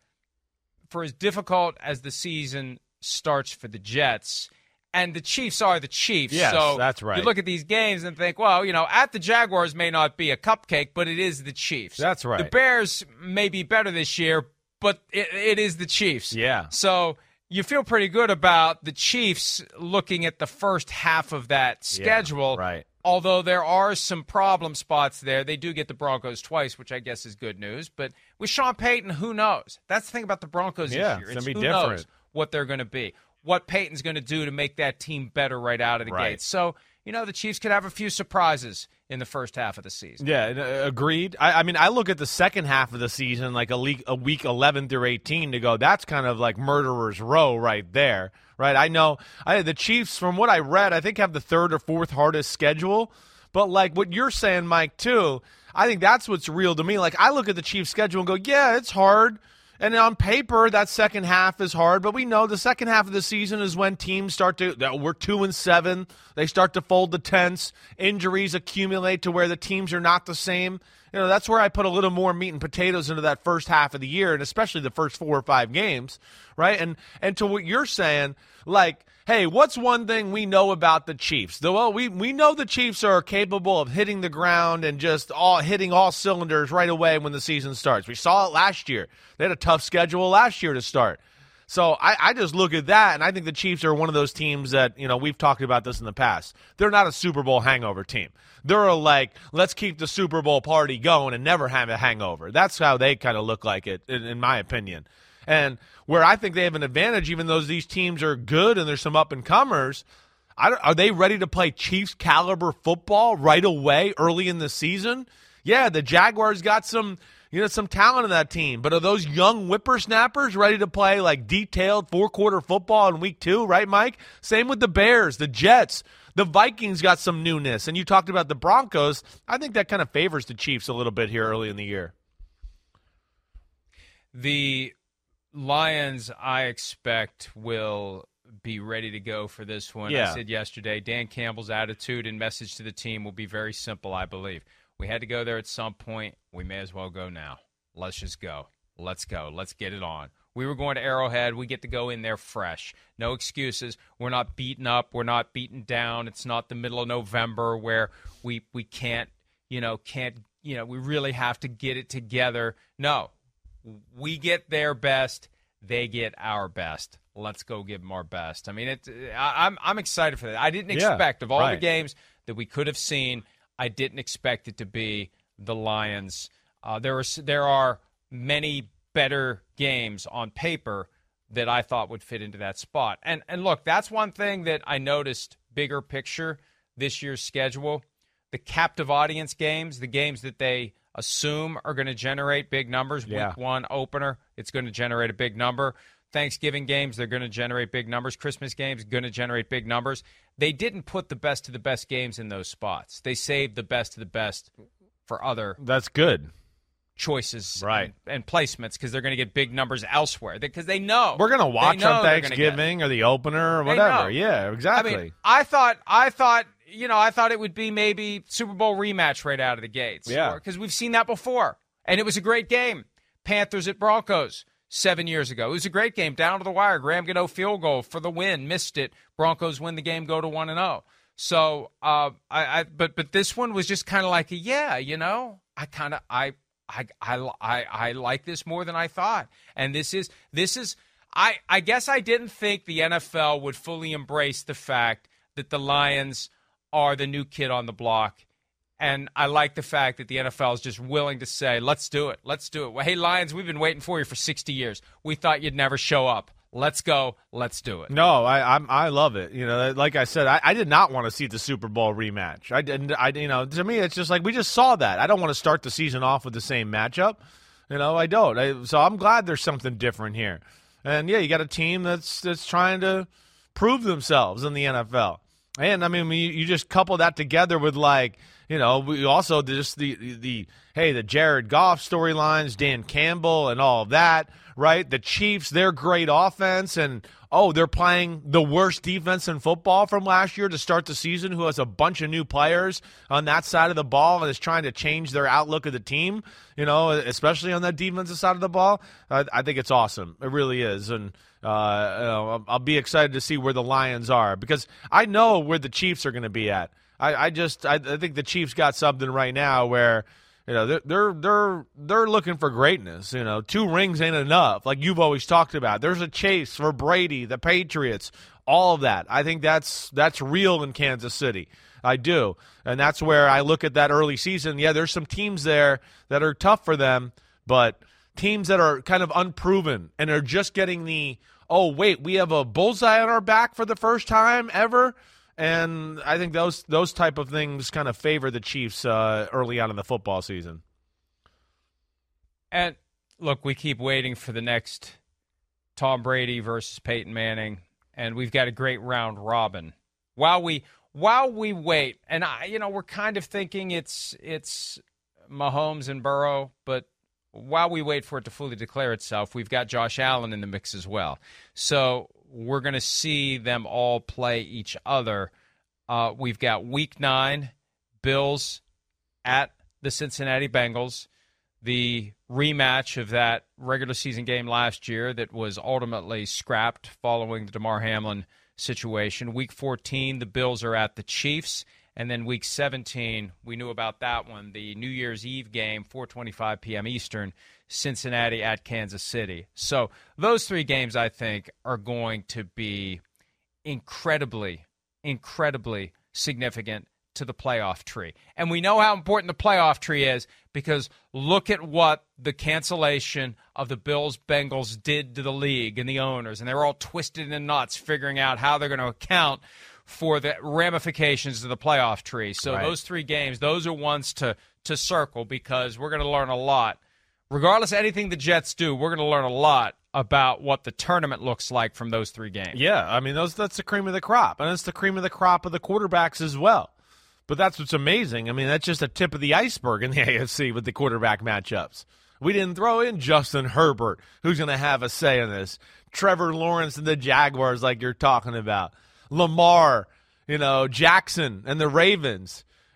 Speaker 3: for as difficult as the season starts for the Jets. And the Chiefs are the Chiefs.
Speaker 4: Yes,
Speaker 3: so
Speaker 4: that's right.
Speaker 3: You look at these games and think, well, you know, at the Jaguars may not be a cupcake, but it is the Chiefs.
Speaker 4: That's right.
Speaker 3: The Bears may be better this year, but it, it is the Chiefs.
Speaker 4: Yeah.
Speaker 3: So you feel pretty good about the Chiefs looking at the first half of that schedule.
Speaker 4: Yeah, right.
Speaker 3: Although there are some problem spots there. They do get the Broncos twice, which I guess is good news. But with Sean Payton, who knows? That's the thing about the Broncos
Speaker 4: yeah,
Speaker 3: this year.
Speaker 4: It's
Speaker 3: It's
Speaker 4: going to
Speaker 3: who
Speaker 4: be different.
Speaker 3: knows what they're going to be. What Peyton's going to do to make that team better right out of the
Speaker 4: right.
Speaker 3: gate. So, you know, the Chiefs could have a few surprises in the first half of the season.
Speaker 4: Yeah, uh, agreed. I, I mean, I look at the second half of the season, like a, week, a week eleven through eighteen, to go, that's kind of like murderer's row right there, right? I know I, the Chiefs, from what I read, I think have the third or fourth hardest schedule. But like what you're saying, Mike, too, I think that's what's real to me. Like, I look at the Chiefs' schedule and go, yeah, it's hard. And on paper, that second half is hard, but we know the second half of the season is when teams start to, we're two and seven, they start to fold the tents, injuries accumulate to where the teams are not the same. You know, that's where I put a little more meat and potatoes into that first half of the year, and especially the first four or five games, right? And and to what you're saying, like, hey, what's one thing we know about the Chiefs? The, well, we, we know the Chiefs are capable of hitting the ground and just all hitting all cylinders right away when the season starts. We saw it last year. They had a tough schedule last year to start. So I, I just look at that, and I think the Chiefs are one of those teams that, you know, we've talked about this in the past. They're not a Super Bowl hangover team. They're a, like, let's keep the Super Bowl party going and never have a hangover. That's how they kind of look like it, in, in my opinion. And where I think they have an advantage, even though these teams are good and there's some up-and-comers, I don't, are they ready to play Chiefs-caliber football right away early in the season? Yeah, the Jaguars got some, you know, some talent in that team, but are those young whippersnappers ready to play like detailed four-quarter football in week two, right, Mike? Same with the Bears, the Jets. The Vikings got some newness, and you talked about the Broncos. I think that kind of favors the Chiefs a little bit here early in the year.
Speaker 3: The Lions, I expect, will be ready to go for this one.
Speaker 4: Yeah.
Speaker 3: I said yesterday, Dan Campbell's attitude and message to the team will be very simple, I believe. We had to go there at some point. We may as well go now. Let's just go. let's go. Let's get it on. We were going to Arrowhead. We get to go in there fresh. No excuses. We're not beaten up. We're not beaten down. It's not the middle of November where we we can't, you know, can't, you know, we really have to get it together. No. We get their best. They get our best. Let's go give them our best. I mean, it, I, I'm I'm excited for that. I didn't expect,
Speaker 4: yeah,
Speaker 3: of all
Speaker 4: right.
Speaker 3: the games that we could have seen, I didn't expect it to be the Lions. Uh, there are there are many better games on paper that I thought would fit into that spot. And and look, that's one thing that I noticed bigger picture this year's schedule. The captive audience games, the games that they assume are going to generate big numbers.
Speaker 4: Yeah.
Speaker 3: Week one opener, it's going to generate a big number. Thanksgiving games, they're going to generate big numbers. Christmas games, going to generate big numbers. They didn't put the best of the best games in those spots. They saved the best of the best for other
Speaker 4: That's good.
Speaker 3: choices
Speaker 4: Right.
Speaker 3: and, and placements because they're going to get big numbers elsewhere because they know.
Speaker 4: We're going to watch
Speaker 3: they know
Speaker 4: on
Speaker 3: they're gonna get it.
Speaker 4: Thanksgiving or the opener or
Speaker 3: They
Speaker 4: whatever.
Speaker 3: know.
Speaker 4: Yeah, exactly.
Speaker 3: I mean, I thought, I thought, you know, I thought it would be maybe Super Bowl rematch right out of the gates.
Speaker 4: Yeah.
Speaker 3: Because we've seen that before. And it was a great game. Panthers at Broncos seven years ago. It was a great game, down to the wire. Graham Gano field goal for the win. Missed it. Broncos win the game, go to one and oh. So, uh, I, I, but, but this one was just kind of like, a, yeah, you know, I kind of, I, I, I, I, I like this more than I thought. And this is, this is, I, I guess I didn't think the N F L would fully embrace the fact that the Lions are the new kid on the block. And I like the fact that the N F L is just willing to say, let's do it. Let's do it. Well, hey, Lions, we've been waiting for you for sixty years. We thought you'd never show up. Let's go. Let's do it.
Speaker 4: No, I I'm, I love it. You know, like I said, I, I did not want to see the Super Bowl rematch. I didn't. I you know, to me, it's just like we just saw that. I don't want to start the season off with the same matchup. You know, I don't. I, so I'm glad there's something different here. And yeah, you got a team that's that's trying to prove themselves in the N F L. And I mean, you, you just couple that together with like, you know, we also just the the hey, the Jared Goff storylines, Dan Campbell, and all of that, right? The Chiefs, their great offense, and oh, they're playing the worst defense in football from last year to start the season, who has a bunch of new players on that side of the ball and is trying to change their outlook of the team, you know, especially on that defensive side of the ball. I, I think it's awesome. It really is. And uh, you know, I'll be excited to see where the Lions are because I know where the Chiefs are going to be at. I, I just I, I think the Chiefs got something right now where, you know, they're they're they're they're looking for greatness. You know, two rings ain't enough, like you've always talked about. There's a chase for Brady, the Patriots, all of that. I think that's that's real in Kansas City. I do, and that's where I look at that early season. Yeah, there's some teams there that are tough for them, but teams that are kind of unproven and are just getting the oh wait, we have a bullseye on our back for the first time ever. And I think those those type of things kind of favor the Chiefs uh, early on in the football season.
Speaker 3: And look, we keep waiting for the next Tom Brady versus Peyton Manning, and we've got a great round robin. While we while we wait, and I, you know, we're kind of thinking it's it's Mahomes and Burrow, but while we wait for it to fully declare itself, we've got Josh Allen in the mix as well. So we're going to see them all play each other. Uh, we've got Week nine, Bills at the Cincinnati Bengals, the rematch of that regular season game last year that was ultimately scrapped following the Damar Hamlin situation. Week fourteen, the Bills are at the Chiefs. And then Week seventeen, we knew about that one, the New Year's Eve game, four twenty-five p.m. Eastern, Cincinnati at Kansas City. So those three games, I think, are going to be incredibly, incredibly significant to the playoff tree. And we know how important the playoff tree is because look at what the cancellation of the Bills-Bengals did to the league and the owners. And they're all twisted in knots figuring out how they're going to account for the ramifications of the playoff tree. So
Speaker 4: right.
Speaker 3: Those three games, those are ones to, to circle because we're going to learn a lot. Regardless of anything the Jets do, we're going to learn a lot about what the tournament looks like from those three games.
Speaker 4: Yeah, I mean, those that's the cream of the crop. And it's the cream of the crop of the quarterbacks as well. But that's what's amazing. I mean, that's just a tip of the iceberg in the A F C with the quarterback matchups. We didn't throw in Justin Herbert, who's going to have a say in this. Trevor Lawrence and the Jaguars like you're talking about. Lamar, you know, Jackson and the Ravens.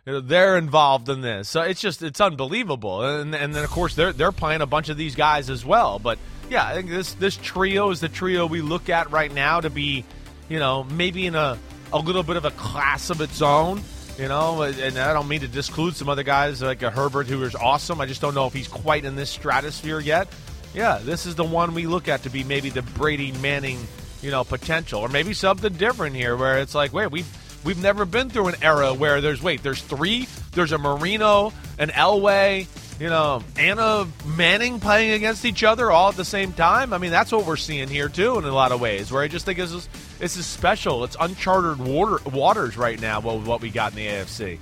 Speaker 4: You know, they're involved in this. So it's just it's unbelievable. And and then of course they're they're playing a bunch of these guys as well. But yeah, I think this this trio is the trio we look at right now to be, you know, maybe in a a little bit of a class of its own. You know, and I don't mean to disclude some other guys like a Herbert who is awesome. I just don't know if he's quite in this stratosphere yet. Yeah, this is the one we look at to be maybe the Brady Manning, you know, potential, or maybe something different here where it's like, wait, we've we've never been through an era where there's wait, there's three, there's a Marino, an Elway, you know, and a Manning playing against each other all at the same time. I mean, that's what we're seeing here too in a lot of ways. Where I just think this is this is special. It's uncharted water, waters right now. What what we got in the A F C.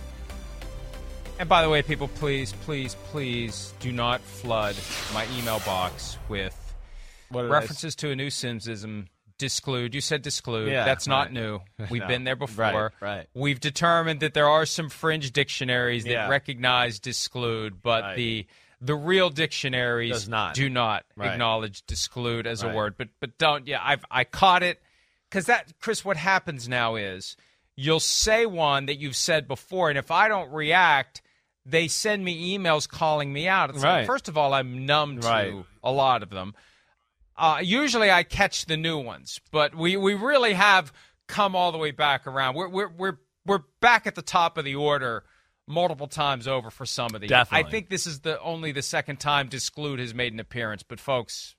Speaker 3: And by the way, people, please, please, please do not flood my email box with references to a new Simsism. Disclude. You said disclude.
Speaker 4: Yeah,
Speaker 3: That's not
Speaker 4: right.
Speaker 3: new. We've
Speaker 4: No.
Speaker 3: been there before.
Speaker 4: Right, right.
Speaker 3: We've determined that there are some fringe dictionaries that
Speaker 4: Yeah.
Speaker 3: recognize disclude, but
Speaker 4: Right.
Speaker 3: the the real dictionaries
Speaker 4: Does not.
Speaker 3: do not
Speaker 4: Right.
Speaker 3: acknowledge disclude as
Speaker 4: Right.
Speaker 3: a word. But but don't. Yeah, I've I caught it because that, Chris. What happens now is you'll say one that you've said before, and if I don't react, they send me emails calling me out. It's
Speaker 4: Right.
Speaker 3: like, first of all, I'm numb to
Speaker 4: Right.
Speaker 3: a lot of them. Uh, usually I catch the new ones, but we, we really have come all the way back around. We're we're we're we're back at the top of the order multiple times over for some of these.
Speaker 4: Definitely.
Speaker 3: I think this is the only the second time Disclude has made an appearance. But folks,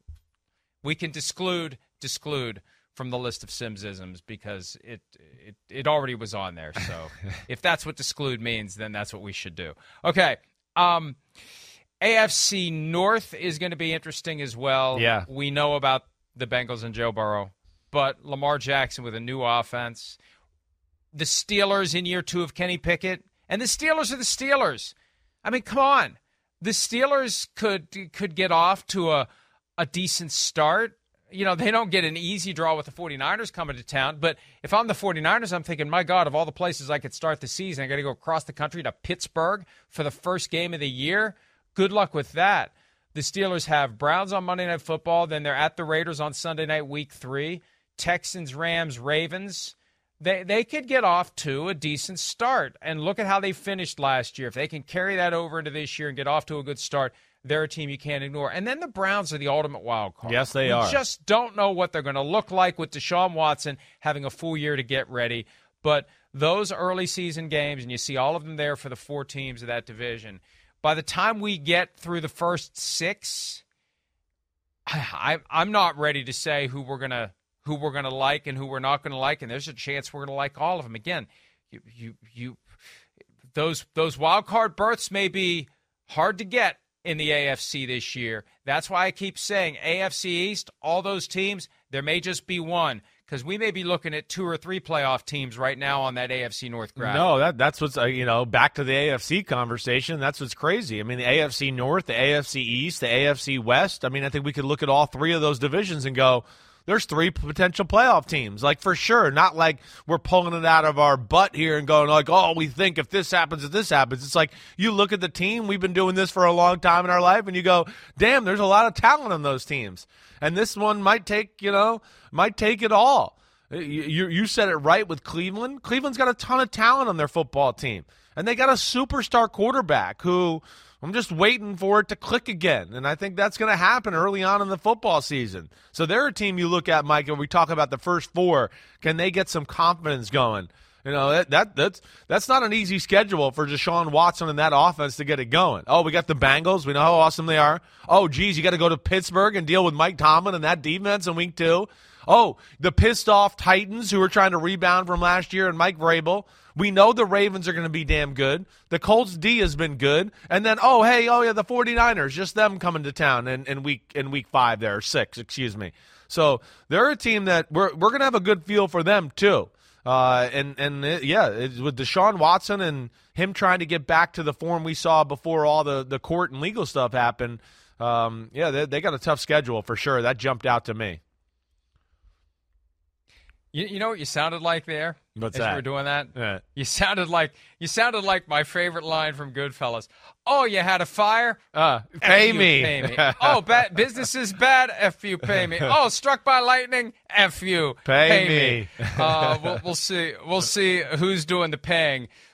Speaker 3: we can disclude disclude from the list of Simsisms because it it it already was on there. So if that's what disclude means, then that's what we should do. Okay. Um. A F C North is going to be interesting as well.
Speaker 4: Yeah.
Speaker 3: We know about the Bengals and Joe Burrow, but Lamar Jackson with a new offense. The Steelers in year two of Kenny Pickett, and the Steelers are the Steelers. I mean, come on. The Steelers could could get off to a, a decent start. You know, they don't get an easy draw with the 49ers coming to town, but if I'm the 49ers, I'm thinking, my God, of all the places I could start the season, I got to go across the country to Pittsburgh for the first game of the year. Good luck with that. The Steelers have Browns on Monday Night Football. Then they're at the Raiders on Sunday night, week three. Texans, Rams, Ravens. They they could get off to a decent start. And look at how they finished last year. If they can carry that over into this year and get off to a good start, they're a team you can't ignore. And then the Browns are the ultimate wild card.
Speaker 4: Yes, they
Speaker 3: we
Speaker 4: are.
Speaker 3: just don't know what they're going to look like with Deshaun Watson having a full year to get ready. But those early season games, and you see all of them there for the four teams of that division, by the time we get through the first six, I, I, I'm not ready to say who we're gonna who we're gonna like and who we're not gonna like, and there's a chance we're gonna like all of them. Again, you you, you those those wild card berths may be hard to get in the A F C this year. That's why I keep saying A F C East, all those teams, there may just be one. Because we may be looking at two or three playoff teams right now on that A F C North graph.
Speaker 4: No, that that's what's, uh, you know, back to the A F C conversation. That's what's crazy. I mean, the A F C North, the A F C East, the A F C West. I mean, I think we could look at all three of those divisions and go, there's three potential playoff teams. Like, for sure. Not like we're pulling it out of our butt here and going like, oh, we think if this happens, if this happens. It's like you look at the team. We've been doing this for a long time in our life, and you go, damn, there's a lot of talent on those teams. And this one might take, you know, might take it all. You, you said it right with Cleveland. Cleveland's got a ton of talent on their football team. And they got a superstar quarterback who I'm just waiting for it to click again. And I think that's going to happen early on in the football season. So they're a team you look at, Mike, and we talk about the first four. Can they get some confidence going? You know, that, that that's that's not an easy schedule for Deshaun Watson and that offense to get it going. Oh, we got the Bengals. We know how awesome they are. Oh, geez, you got to go to Pittsburgh and deal with Mike Tomlin and that defense in week two. Oh, the pissed-off Titans who are trying to rebound from last year and Mike Vrabel. We know the Ravens are going to be damn good. The Colts D has been good. And then, oh, hey, oh, yeah, the 49ers, just them coming to town in, in week in week five there, or six, excuse me. So they're a team that we're we're going to have a good feel for them, too. Uh, and, and it, yeah, it, with Deshaun Watson and him trying to get back to the form we saw before all the, the court and legal stuff happened, um, yeah, they, they got a tough schedule for sure. That jumped out to me.
Speaker 3: You, you know what you sounded like there?
Speaker 4: What's
Speaker 3: as
Speaker 4: that?
Speaker 3: you were doing that?
Speaker 4: Yeah.
Speaker 3: You sounded like you sounded like my favorite line from Goodfellas. Oh, you had a fire?
Speaker 4: Uh, pay
Speaker 3: F you,
Speaker 4: me.
Speaker 3: Pay me. Oh, bad, business is bad? F you, pay me. Oh, struck by lightning? F you,
Speaker 4: Pay
Speaker 3: pay
Speaker 4: me.
Speaker 3: me. uh, we'll, we'll see. We'll see who's doing the paying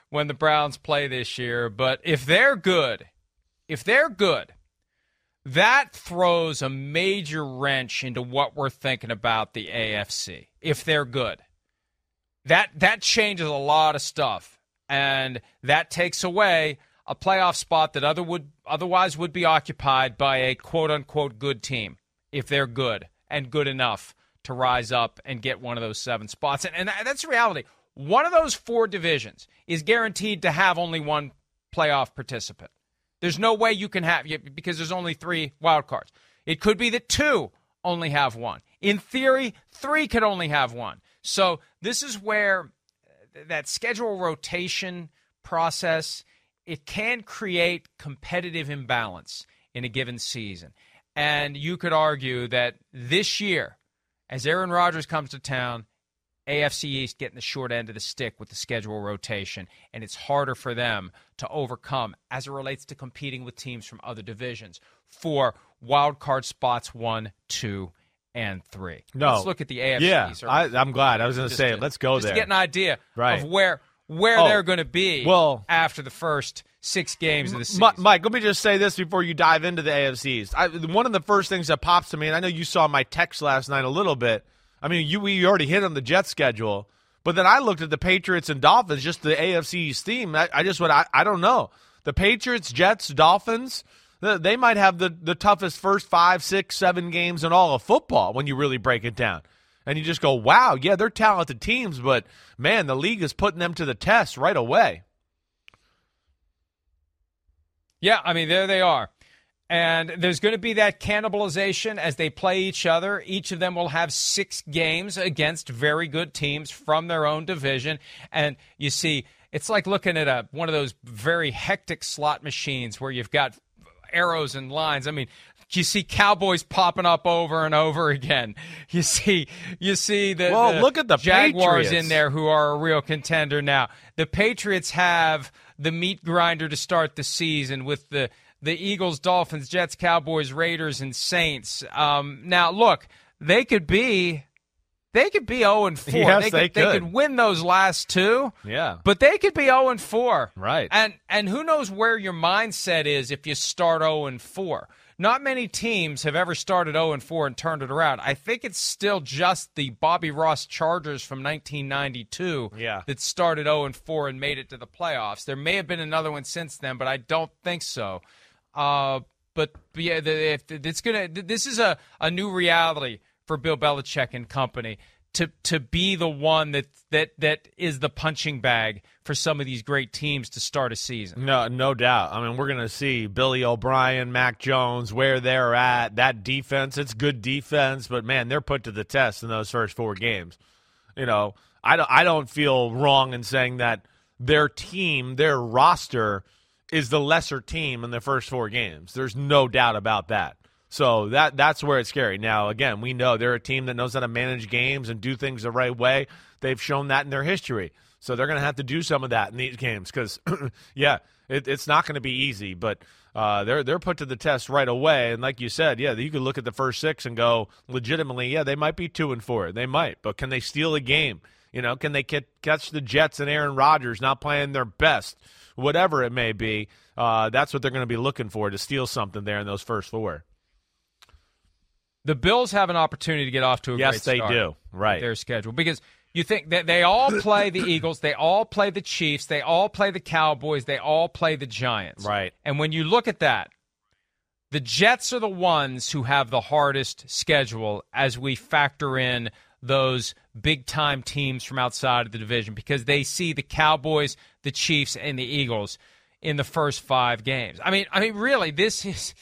Speaker 3: when the Browns play this year. But if they're good, if they're good, that throws a major wrench into what we're thinking about the A F C. If they're good, that that changes a lot of stuff, and that takes away a playoff spot that other would otherwise would be occupied by a quote-unquote good team, if they're good and good enough to rise up and get one of those seven spots. And, and that's the reality. One of those four divisions is guaranteed to have only one playoff participant. There's no way you can have, because there's only three wild cards. It could be that two only have one. In theory, three could only have one. So this is where that schedule rotation process, it can create competitive imbalance in a given season. And you could argue that this year, as Aaron Rodgers comes to town, A F C East getting the short end of the stick with the schedule rotation, and it's harder for them to overcome as it relates to competing with teams from other divisions for wild card spots one, two, and three.
Speaker 4: No.
Speaker 3: Let's look at the A F C
Speaker 4: yeah,
Speaker 3: East.
Speaker 4: I, I'm glad. I was going to say,
Speaker 3: to,
Speaker 4: let's go
Speaker 3: just
Speaker 4: there.
Speaker 3: to get an idea
Speaker 4: right.
Speaker 3: of where where
Speaker 4: oh,
Speaker 3: they're going to be
Speaker 4: well,
Speaker 3: after the first six games of the season.
Speaker 4: Mike, let me just say this before you dive into the A F C East. I, one of the first things that pops to me, and I know you saw my text last night a little bit, I mean, you we already hit on the Jets schedule, but then I looked at the Patriots and Dolphins, just the A F C East team. I, I just would, I, I don't know. The Patriots, Jets, Dolphins, they might have the, the toughest first five, six, seven games in all of football when you really break it down. And you just go, wow, yeah, they're talented teams, but, man, the league is putting them to the test right away.
Speaker 3: Yeah, I mean, there they are. And there's going to be that cannibalization as they play each other. Each of them will have six games against very good teams from their own division. And you see, it's like looking at a one of those very hectic slot machines where you've got arrows and lines. I mean, you see Cowboys popping up over and over again. You see, you see the,
Speaker 4: well,
Speaker 3: the
Speaker 4: look at the
Speaker 3: Jaguars
Speaker 4: Patriots
Speaker 3: in there who are a real contender now. The Patriots have the meat grinder to start the season with the the Eagles, Dolphins, Jets, Cowboys, Raiders, and Saints. Um, now, look, they could be they could be oh and four.
Speaker 4: Yes,
Speaker 3: they,
Speaker 4: they
Speaker 3: could,
Speaker 4: could.
Speaker 3: they could win those last two.
Speaker 4: Yeah.
Speaker 3: But they could be oh and four.
Speaker 4: Right.
Speaker 3: And and who knows where your mindset is if you start oh and four. Not many teams have ever started oh and four and turned it around. I think it's still just the Bobby Ross Chargers from nineteen ninety-two
Speaker 4: yeah.
Speaker 3: that started oh and four and made it to the playoffs. There may have been another one since then, but I don't think so. Uh, but, but yeah, the, if it's gonna. This is a, a new reality for Bill Belichick and company to to be the one that that that is the punching bag for some of these great teams to start a season.
Speaker 4: No, no doubt. I mean, we're going to see Billy O'Brien, Mac Jones, where they're at. That defense, it's good defense, but man, they're put to the test in those first four games. You know, I don't, I don't feel wrong in saying that their team, their roster, is the lesser team in the first four games. There's no doubt about that. So that that's where it's scary. Now, again, we know they're a team that knows how to manage games and do things the right way. They've shown that in their history. So they're going to have to do some of that in these games because, yeah, it, it's not going to be easy. But uh, they're they're put to the test right away. And like you said, yeah, you could look at the first six and go legitimately, yeah, they might be two and four. They might. But can they steal a game? You know, can they get, catch the Jets and Aaron Rodgers not playing their best? Whatever it may be, uh, that's what they're going to be looking for, to steal something there in those first four.
Speaker 3: The Bills have an opportunity to get off to a
Speaker 4: yes,
Speaker 3: great start.
Speaker 4: Yes, they do. Right.
Speaker 3: With their schedule. Because you think that they all play the Eagles, they all play the Chiefs, they all play the Cowboys, they all play the Giants.
Speaker 4: Right.
Speaker 3: And when you look at that, the Jets are the ones who have the hardest schedule as we factor in those big-time teams from outside of the division because they see the Cowboys, the Chiefs, and the Eagles in the first five games. I mean, I mean, really, this is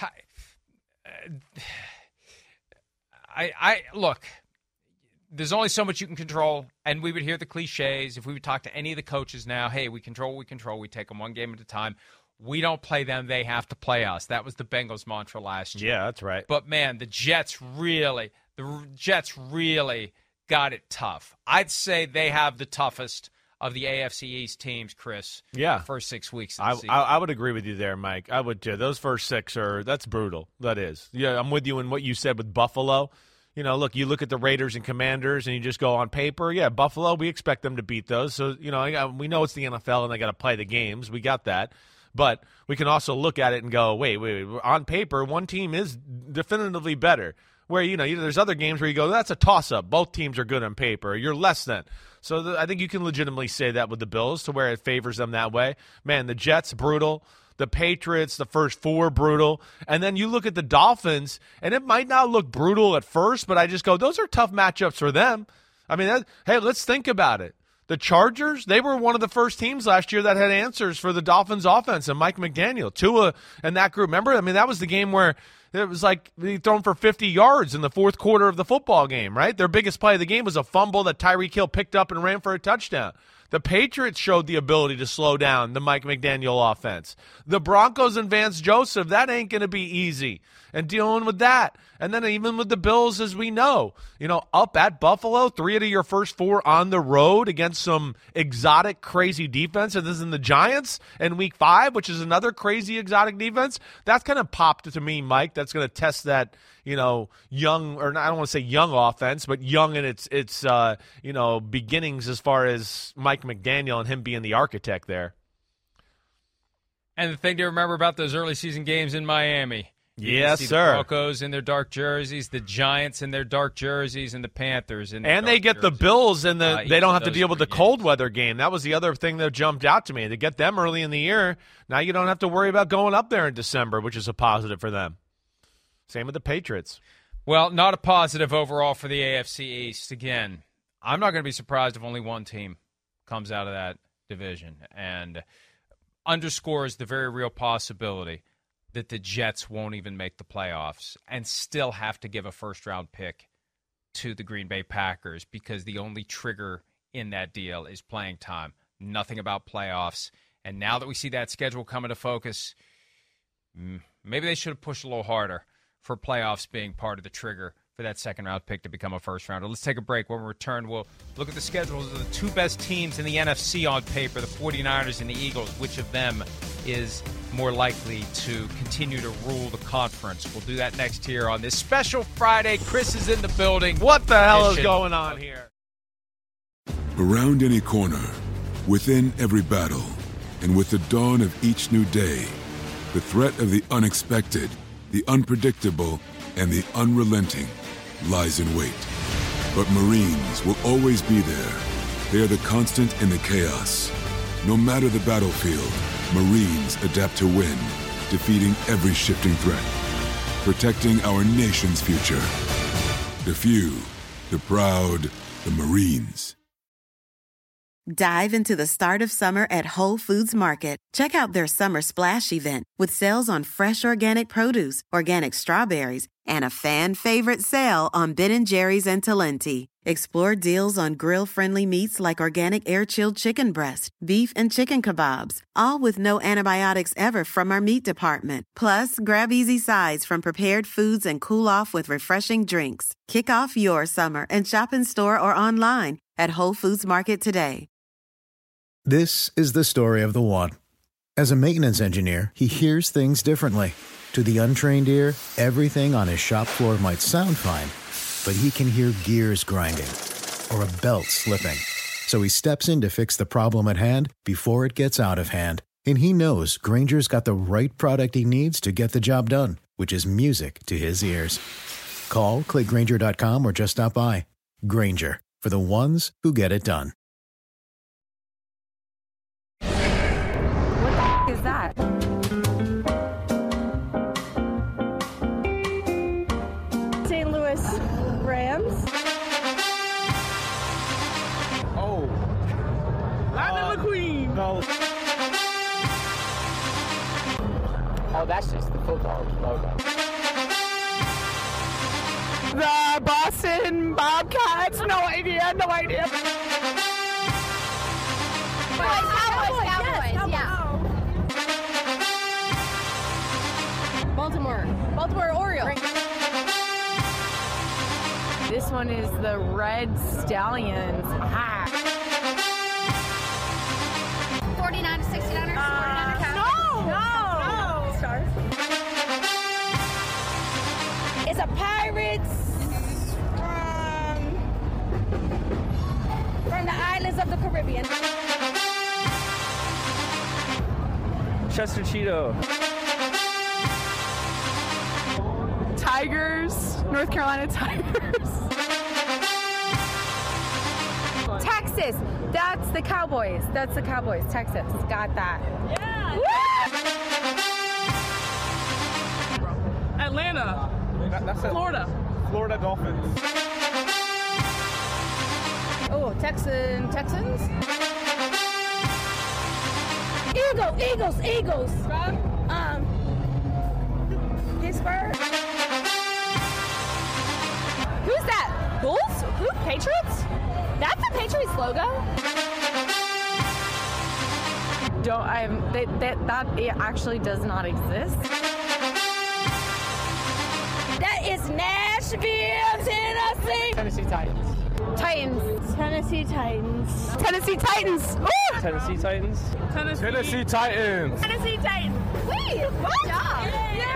Speaker 3: I, I look, there's only so much you can control, and we would hear the cliches. If we would talk to any of the coaches now, hey, we control what we control. We take them one game at a time. We don't play them. They have to play us. That was the Bengals' mantra last year.
Speaker 4: Yeah, that's right.
Speaker 3: But, man, the Jets really, the Jets really got it tough. I'd say they have the toughest of the A F C East teams, Chris.
Speaker 4: Yeah.
Speaker 3: The first six weeks of the
Speaker 4: I,
Speaker 3: season.
Speaker 4: I, I would agree with you there, Mike. I would too. Those first six are, that's brutal. That is. Yeah, I'm with you in what you said with Buffalo. you know, look, you look at the Raiders and Commanders and you just go on paper, yeah, Buffalo, we expect them to beat those. So, you know, we know it's the N F L and they got to play the games. We got that. But we can also look at it and go, wait, wait, wait, on paper, one team is definitively better. Where, you know, there's other games where you go, that's a toss-up. Both teams are good on paper. You're less than. So the, I think you can legitimately say that with the Bills to where it favors them that way. Man, the Jets, brutal. The Patriots, the first four, brutal. And then you look at the Dolphins, and it might not look brutal at first, but I just go, those are tough matchups for them. I mean, that, hey, let's think about it. The Chargers, they were one of the first teams last year that had answers for the Dolphins offense and Mike McDaniel. Tua and that group. Remember, I mean, that was the game where it was like he thrown for fifty yards in the fourth quarter of the football game, right? Their biggest play of the game was a fumble that Tyreek Hill picked up and ran for a touchdown. The Patriots showed the ability to slow down the Mike McDaniel offense. The Broncos and Vance Joseph, that ain't going to be easy. And dealing with that. And then even with the Bills, as we know, you know, up at Buffalo, three out of your first four on the road against some exotic, crazy defense. And this is in the Giants in week five, which is another crazy, exotic defense. That's kind of popped to me, Mike. That's going to test that, you know, young, or I don't want to say young offense, but young in its, its uh, you know, beginnings as far as Mike McDaniel and him being the architect there.
Speaker 3: And the thing to remember about those early season games in Miami.
Speaker 4: Yes,
Speaker 3: see
Speaker 4: sir.
Speaker 3: The Broncos in their dark jerseys, the Giants in their dark jerseys, and the Panthers in their
Speaker 4: And
Speaker 3: dark
Speaker 4: they get
Speaker 3: jerseys.
Speaker 4: the Bills, and the
Speaker 3: uh,
Speaker 4: they don't have to
Speaker 3: those
Speaker 4: deal with the
Speaker 3: games.
Speaker 4: cold weather game. That was the other thing that jumped out to me. To get them early in the year, now you don't have to worry about going up there in December, which is a positive for them. Same with the Patriots.
Speaker 3: Well, not a positive overall for the A F C East. Again, I'm not going to be surprised if only one team comes out of that division, and underscores the very real possibility that the Jets won't even make the playoffs and still have to give a first-round pick to the Green Bay Packers because the only trigger in that deal is playing time. Nothing about playoffs. And now that we see that schedule come into focus, maybe they should have pushed a little harder for playoffs being part of the trigger for that second-round pick to become a first-rounder. Let's take a break. When we return, we'll look at the schedules of the two best teams in the N F C on paper, the 49ers and the Eagles. Which of them is more likely to continue to rule the conference? We'll do that next here on this special Friday. Chris is in the building.
Speaker 4: What the hell is
Speaker 3: Mission.
Speaker 4: going on here?
Speaker 5: Around any corner, within every battle, and with the dawn of each new day, the threat of the unexpected, the unpredictable, and the unrelenting lies in wait. But Marines will always be there. They are the constant in the chaos. No matter the battlefield, Marines adapt to win, defeating every shifting threat, protecting our nation's future. The few, the proud, the Marines.
Speaker 1: Dive into the start of summer at Whole Foods Market. Check out their summer splash event with sales on fresh organic produce, organic strawberries, and a fan favorite sale on Ben and Jerry's and Talenti. Explore deals on grill-friendly meats like organic air-chilled chicken breast, beef and chicken kebabs, all with no antibiotics ever from our meat department. Plus, grab easy sides from prepared foods and cool off with refreshing drinks. Kick off your summer and shop in store or online at Whole Foods Market today.
Speaker 2: This is the story of the one. As a maintenance engineer, he hears things differently. To the untrained ear, everything on his shop floor might sound fine, but he can hear gears grinding or a belt slipping. So he steps in to fix the problem at hand before it gets out of hand. And he knows Grainger's got the right product he needs to get the job done, which is music to his ears. Call, click Grainger dot com, or just stop by. Grainger, for the ones who get it done.
Speaker 6: Is that? Saint Louis Rams.
Speaker 4: Oh. Lightning McQueen. No.
Speaker 7: Oh, that's just the football logo.
Speaker 6: The Boston Bobcats. No idea. No idea.
Speaker 8: Cowboys, Cowboys, Cowboys, yeah.
Speaker 6: Baltimore. Baltimore Orioles. This one is the Red Stallions. Ah.
Speaker 8: forty-nine to sixty-niners,
Speaker 6: Uh,
Speaker 8: forty-nine to Cowboys.
Speaker 6: no, no. Stars. It's a Pirates.
Speaker 8: on the islands of the Caribbean.
Speaker 9: Chester Cheeto.
Speaker 6: Tigers, North Carolina Tigers.
Speaker 10: Texas. That's the Cowboys. That's the Cowboys. Texas. Got that.
Speaker 6: Yeah. Atlanta.
Speaker 9: That, that's
Speaker 6: Florida.
Speaker 9: Florida Dolphins.
Speaker 10: Oh, Texan, Texans. Eagles, Eagles, Eagles. Um, Pittsburgh. Who's that? Bulls? Who? Patriots? That's the Patriots logo.
Speaker 6: Don't I? They, that that it actually does not exist.
Speaker 10: That is Nashville, Tennessee.
Speaker 7: Tennessee Titans.
Speaker 10: Titans. Tennessee Titans.
Speaker 6: Tennessee Titans. Woo!
Speaker 9: Tennessee Titans.
Speaker 6: Tennessee.
Speaker 9: Tennessee Titans.
Speaker 10: Tennessee Titans. Wait, good job.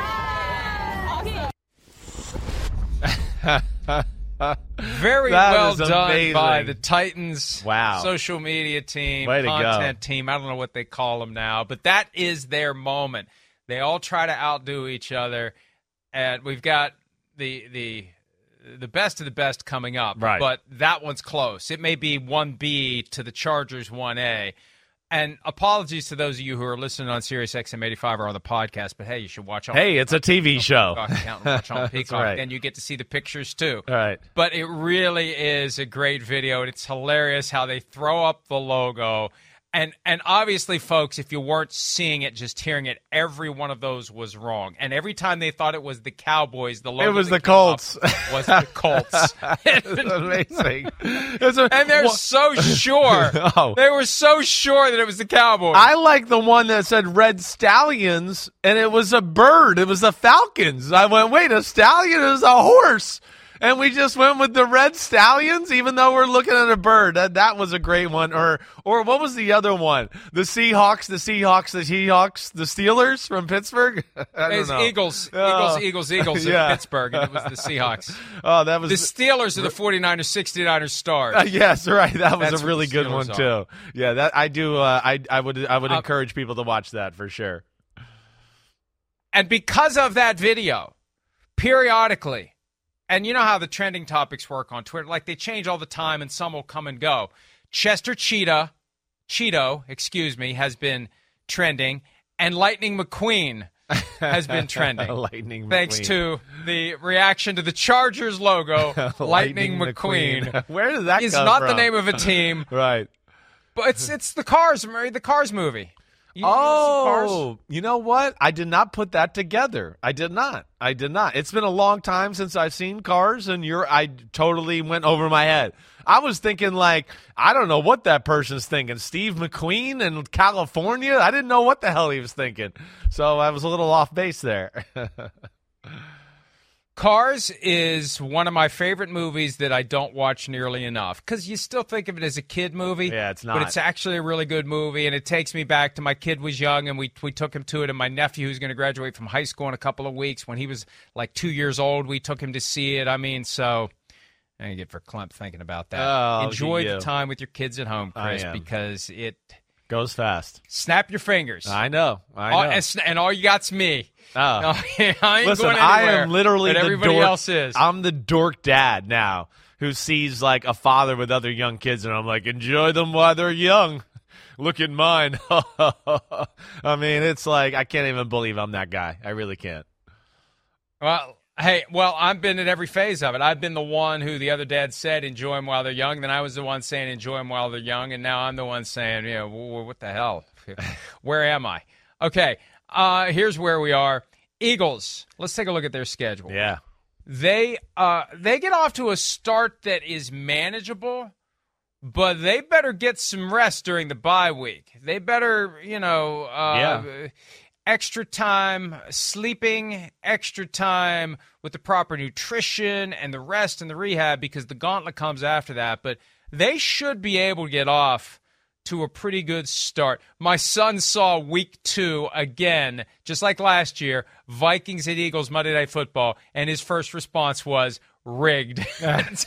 Speaker 6: Yeah.
Speaker 3: Very
Speaker 4: That
Speaker 3: well
Speaker 4: is
Speaker 3: done
Speaker 4: amazing.
Speaker 3: by the Titans
Speaker 4: Wow.
Speaker 3: social media team,
Speaker 4: Way to
Speaker 3: content
Speaker 4: go.
Speaker 3: team. I don't know what they call them now, but that is their moment. They all try to outdo each other, and we've got the the the best of the best coming up.
Speaker 4: Right.
Speaker 3: But that one's close. It may be one B to the Chargers one A. And apologies to those of you who are listening on Sirius X M eighty-five or on the podcast, but hey, you should watch on
Speaker 4: Hey, it's a T V show.
Speaker 3: Peacock account and watch on
Speaker 4: That's
Speaker 3: Peacock,
Speaker 4: right.
Speaker 3: and you get to see the pictures too.
Speaker 4: All right.
Speaker 3: But it really is a great video, and it's hilarious how they throw up the logo. And and obviously, folks, if you weren't seeing it, just hearing it, every one of those was wrong. And every time they thought it was the Cowboys, the logo
Speaker 4: It was
Speaker 3: that
Speaker 4: the
Speaker 3: came
Speaker 4: Colts.
Speaker 3: up was the Colts.
Speaker 4: It's amazing. It's a-
Speaker 3: And they're
Speaker 4: Wha-
Speaker 3: so sure.
Speaker 4: Oh.
Speaker 3: They were so sure that it was the Cowboys.
Speaker 4: I like the one that said Red Stallions, and it was a bird. It was the Falcons. I went, wait, a stallion is a horse. And we just went with the Red Stallions, even though we're looking at a bird. That that was a great one. Or or what was the other one? The Seahawks, the Seahawks, the Seahawks, the Steelers from Pittsburgh? I don't
Speaker 3: It's
Speaker 4: know.
Speaker 3: Eagles,
Speaker 4: Oh.
Speaker 3: Eagles, Eagles, Eagles
Speaker 4: Yeah.
Speaker 3: in Pittsburgh, and it was the Seahawks.
Speaker 4: Oh, that was
Speaker 3: The Steelers are the 49ers, 69ers stars.
Speaker 4: Uh, yes, right. That was
Speaker 3: That's
Speaker 4: a really
Speaker 3: what the
Speaker 4: good one
Speaker 3: Steelers
Speaker 4: too. Yeah, that I do. Uh, I I would I would
Speaker 3: Uh,
Speaker 4: encourage people to watch that for sure.
Speaker 3: And because of that video, periodically, and you know how the trending topics work on Twitter, like they change all the time and some will come and go. Chester Cheetah, Cheeto, excuse me, has been trending, and Lightning McQueen has been trending.
Speaker 4: Lightning
Speaker 3: Thanks
Speaker 4: McQueen.
Speaker 3: to the reaction to the Chargers logo, Lightning, McQueen.
Speaker 4: Where did that
Speaker 3: is
Speaker 4: come
Speaker 3: not
Speaker 4: from?
Speaker 3: the name of a team,
Speaker 4: Right.
Speaker 3: but it's it's the Cars, the Cars movie. You, you see Cars?
Speaker 4: Oh, you know what? I did not put that together. I did not. I did not. It's been a long time since I've seen Cars, and you're. I totally went over my head. I was thinking like, I don't know what that person's thinking. Steve McQueen in California? I didn't know what the hell he was thinking. So I was a little off base there.
Speaker 3: Cars is one of my favorite movies that I don't watch nearly enough because you still think of it as a kid movie.
Speaker 4: Yeah, it's not.
Speaker 3: But it's actually a really good movie, and it takes me back to my kid was young, and we we took him to it, and my nephew, who's going to graduate from high school in a couple of weeks, when he was like two years old, we took him to see it. I mean, so I get for Clemp thinking about that.
Speaker 4: Oh,
Speaker 3: Enjoy
Speaker 4: you.
Speaker 3: the time with your kids at home,
Speaker 4: I
Speaker 3: Chris,
Speaker 4: am.
Speaker 3: because it
Speaker 4: Goes fast.
Speaker 3: snap your fingers.
Speaker 4: I know. I
Speaker 3: All-
Speaker 4: know.
Speaker 3: and, sn- and all you got's me.
Speaker 4: Oh.
Speaker 3: No, I ain't
Speaker 4: Listen,
Speaker 3: going
Speaker 4: I
Speaker 3: anywhere,
Speaker 4: am literally
Speaker 3: but
Speaker 4: the
Speaker 3: everybody
Speaker 4: dork,
Speaker 3: else is.
Speaker 4: I'm the dork dad now who sees like a father with other young kids, and I'm like, enjoy them while they're young. Look at mine. I mean, it's like I can't even believe I'm that guy. I really can't.
Speaker 3: Well, hey, well, I've been at every phase of it. I've been the one who the other dad said enjoy them while they're young. Then I was the one saying enjoy them while they're young, and now I'm the one saying, you know, w- what the hell? Where am I? Okay, uh, here's where we are. Eagles. Let's take a look at their schedule.
Speaker 4: Yeah.
Speaker 3: They uh, they get off to a start that is manageable, but they better get some rest during the bye week. They better, you know, uh,
Speaker 4: Yeah.
Speaker 3: extra time sleeping, extra time with the proper nutrition and the rest and the rehab, because the gauntlet comes after that. But they should be able to get off to a pretty good start. My son saw week two again, just like last year, Vikings at Eagles Monday Night Football, and his first response was rigged.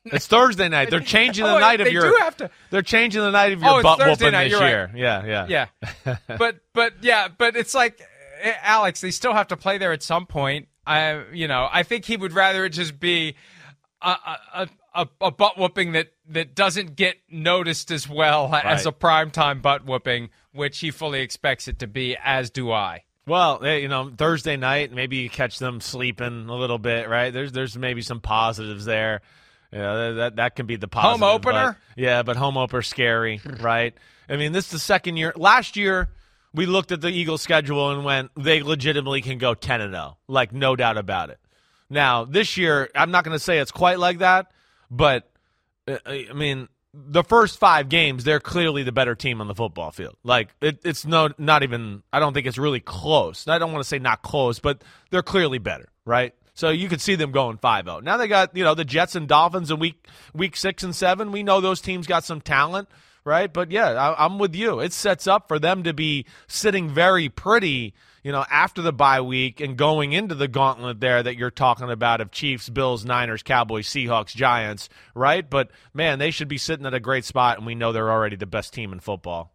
Speaker 4: It's Thursday night. They're changing the
Speaker 3: Oh,
Speaker 4: night of
Speaker 3: they
Speaker 4: your.
Speaker 3: do have to.
Speaker 4: They're changing the night of your
Speaker 3: Oh, it's
Speaker 4: butt
Speaker 3: Thursday
Speaker 4: whooping
Speaker 3: night,
Speaker 4: this
Speaker 3: you're right.
Speaker 4: year. Yeah, yeah,
Speaker 3: Yeah, but but yeah, but it's like, eh, Alex, they still have to play there at some point. I, you know, I think he would rather it just be a a, a, a butt whooping that, that doesn't get noticed as well
Speaker 4: Right.
Speaker 3: as a primetime butt whooping, which he fully expects it to be. As do I.
Speaker 4: Well, hey, you know, Thursday night, maybe you catch them sleeping a little bit, right? There's there's maybe some positives there. Yeah, that that can be the positive.
Speaker 3: Home opener?
Speaker 4: But, yeah, but home opener scary, right? I mean, this is the second year. Last year, we looked at the Eagles' schedule and went, they legitimately can go ten and oh, like no doubt about it. Now, this year, I'm not going to say it's quite like that, but, uh, I mean, the first five games, they're clearly the better team on the football field. Like, it, it's no, not even, I don't think it's really close. I don't want to say not close, but they're clearly better, right? So you could see them going five oh. Now they got, you know, the Jets and Dolphins in week week six and seven. We know those teams got some talent, right? But, yeah, I, I'm with you. It sets up for them to be sitting very pretty, you know, after the bye week and going into the gauntlet there that you're talking about of Chiefs, Bills, Niners, Cowboys, Seahawks, Giants, right? But, man, they should be sitting at a great spot, and we know they're already the best team in football.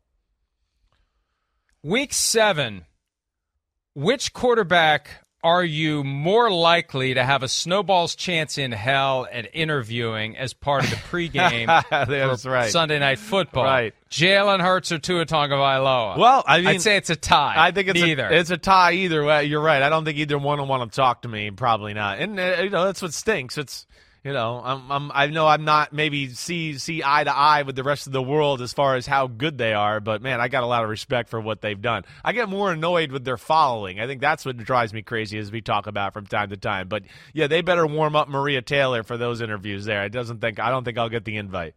Speaker 3: Week seven, which quarterback are you more likely to have a snowball's chance in hell at interviewing as part of the pregame
Speaker 4: That's
Speaker 3: for
Speaker 4: right.
Speaker 3: Sunday Night Football?
Speaker 4: Right.
Speaker 3: Jalen Hurts or Tua Tagovailoa?
Speaker 4: Well, I mean,
Speaker 3: I'd say it's a tie.
Speaker 4: I think it's
Speaker 3: Neither.
Speaker 4: A, it's a tie either way. You're right. I don't think either one will want to talk to me. Probably not. And uh, you know that's what stinks. It's you know I'm, I'm I know I'm not maybe see see eye to eye with the rest of the world as far as how good they are. But man, I got a lot of respect for what they've done. I get more annoyed with their following. I think that's what drives me crazy as we talk about from time to time. But yeah, they better warm up Maria Taylor for those interviews. There, it doesn't think I don't think I'll get the invite.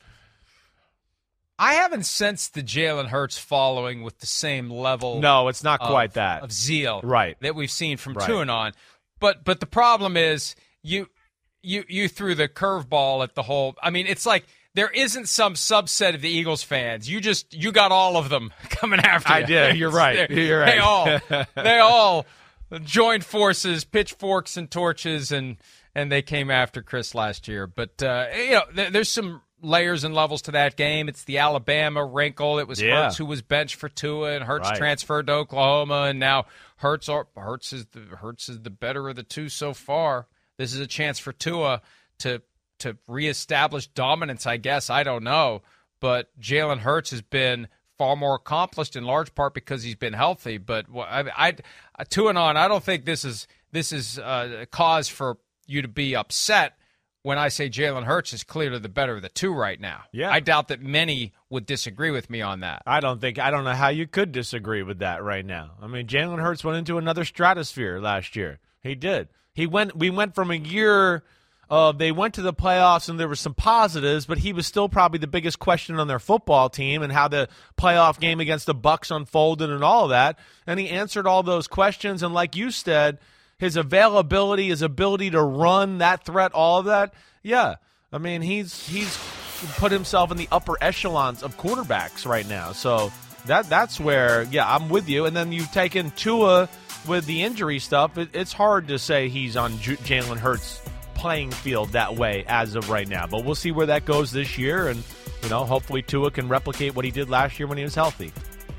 Speaker 3: I haven't sensed the Jalen Hurts following with the same level.
Speaker 4: No, it's not
Speaker 3: of,
Speaker 4: quite that
Speaker 3: of zeal,
Speaker 4: right.
Speaker 3: that we've seen from
Speaker 4: right.
Speaker 3: Tuanon. But but the problem is you you you threw the curveball at the whole. I mean, it's like there isn't some subset of the Eagles fans. You just you got all of them coming after you.
Speaker 4: I did. You're right. You're right.
Speaker 3: They all they all joined forces, pitchforks and torches, and and they came after Chris last year. But uh, you know, there, there's some layers and levels to that game. It's the Alabama wrinkle. It was
Speaker 4: yeah.
Speaker 3: Hurts who was benched for Tua, and Hurts
Speaker 4: right.
Speaker 3: transferred to Oklahoma, and now Hurts are, Hurts is the Hurts is the better of the two so far. This is a chance for Tua to to reestablish dominance, I guess. I don't know, but Jalen Hurts has been far more accomplished in large part because he's been healthy. But I, I Tua and on, I don't think this is this is a cause for you to be upset. When I say Jalen Hurts is clearly the better of the two right now.
Speaker 4: Yeah.
Speaker 3: I doubt that many would disagree with me on that.
Speaker 4: I don't think I don't know how you could disagree with that right now. I mean, Jalen Hurts went into another stratosphere last year. He did. He went we went from a year of they went to the playoffs and there were some positives, but he was still probably the biggest question on their football team and how the playoff game against the Bucs unfolded and all of that. And he answered all those questions, and like you said, his availability, his ability to run, that threat, all of that, yeah. I mean, he's he's put himself in the upper echelons of quarterbacks right now. So that that's where, yeah, I'm with you. And then you've taken Tua with the injury stuff. It, it's hard to say he's on J- Jalen Hurts' playing field that way as of right now. But we'll see where that goes this year. And, you know, hopefully Tua can replicate what he did last year when he was healthy.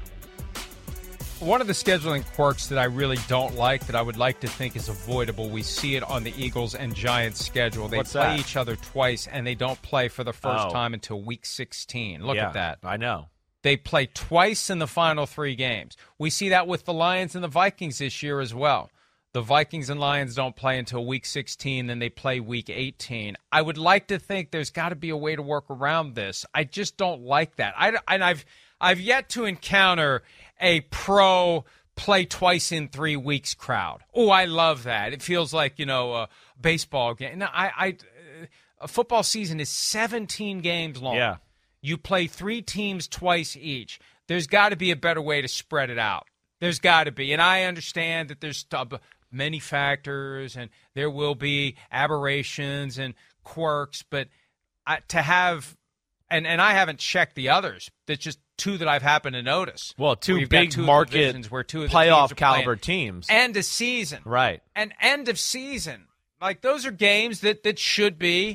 Speaker 3: One of the scheduling quirks that I really don't like, that I would like to think is avoidable, we see it on the Eagles and Giants schedule. They
Speaker 4: What's
Speaker 3: play
Speaker 4: that?
Speaker 3: each other twice, and they don't play for the first
Speaker 4: Oh.
Speaker 3: time until week sixteen. Look
Speaker 4: yeah,
Speaker 3: at that.
Speaker 4: I know.
Speaker 3: They play twice in the final three games. We see that with the Lions and the Vikings this year as well. The Vikings and Lions don't play until week sixteen, then they play week eighteen. I would like to think there's got to be a way to work around this. I just don't like that. I, and I've I've yet to encounter a pro play twice in three weeks crowd. Oh, I love that. It feels like, you know, a baseball game. No, I, I, a football season is seventeen games long.
Speaker 4: Yeah.
Speaker 3: You play three teams twice each. There's got to be a better way to spread it out. There's got to be. And I understand that there's many factors and there will be aberrations and quirks, but I, to have, and, and I haven't checked the others. That's just two that I've happened to notice.
Speaker 4: Well, two
Speaker 3: We've got
Speaker 4: big
Speaker 3: two
Speaker 4: market
Speaker 3: divisions where two of the
Speaker 4: playoff
Speaker 3: teams are
Speaker 4: caliber
Speaker 3: playing.
Speaker 4: teams.
Speaker 3: End of season.
Speaker 4: Right.
Speaker 3: And end of season. Like, those are games that, that should be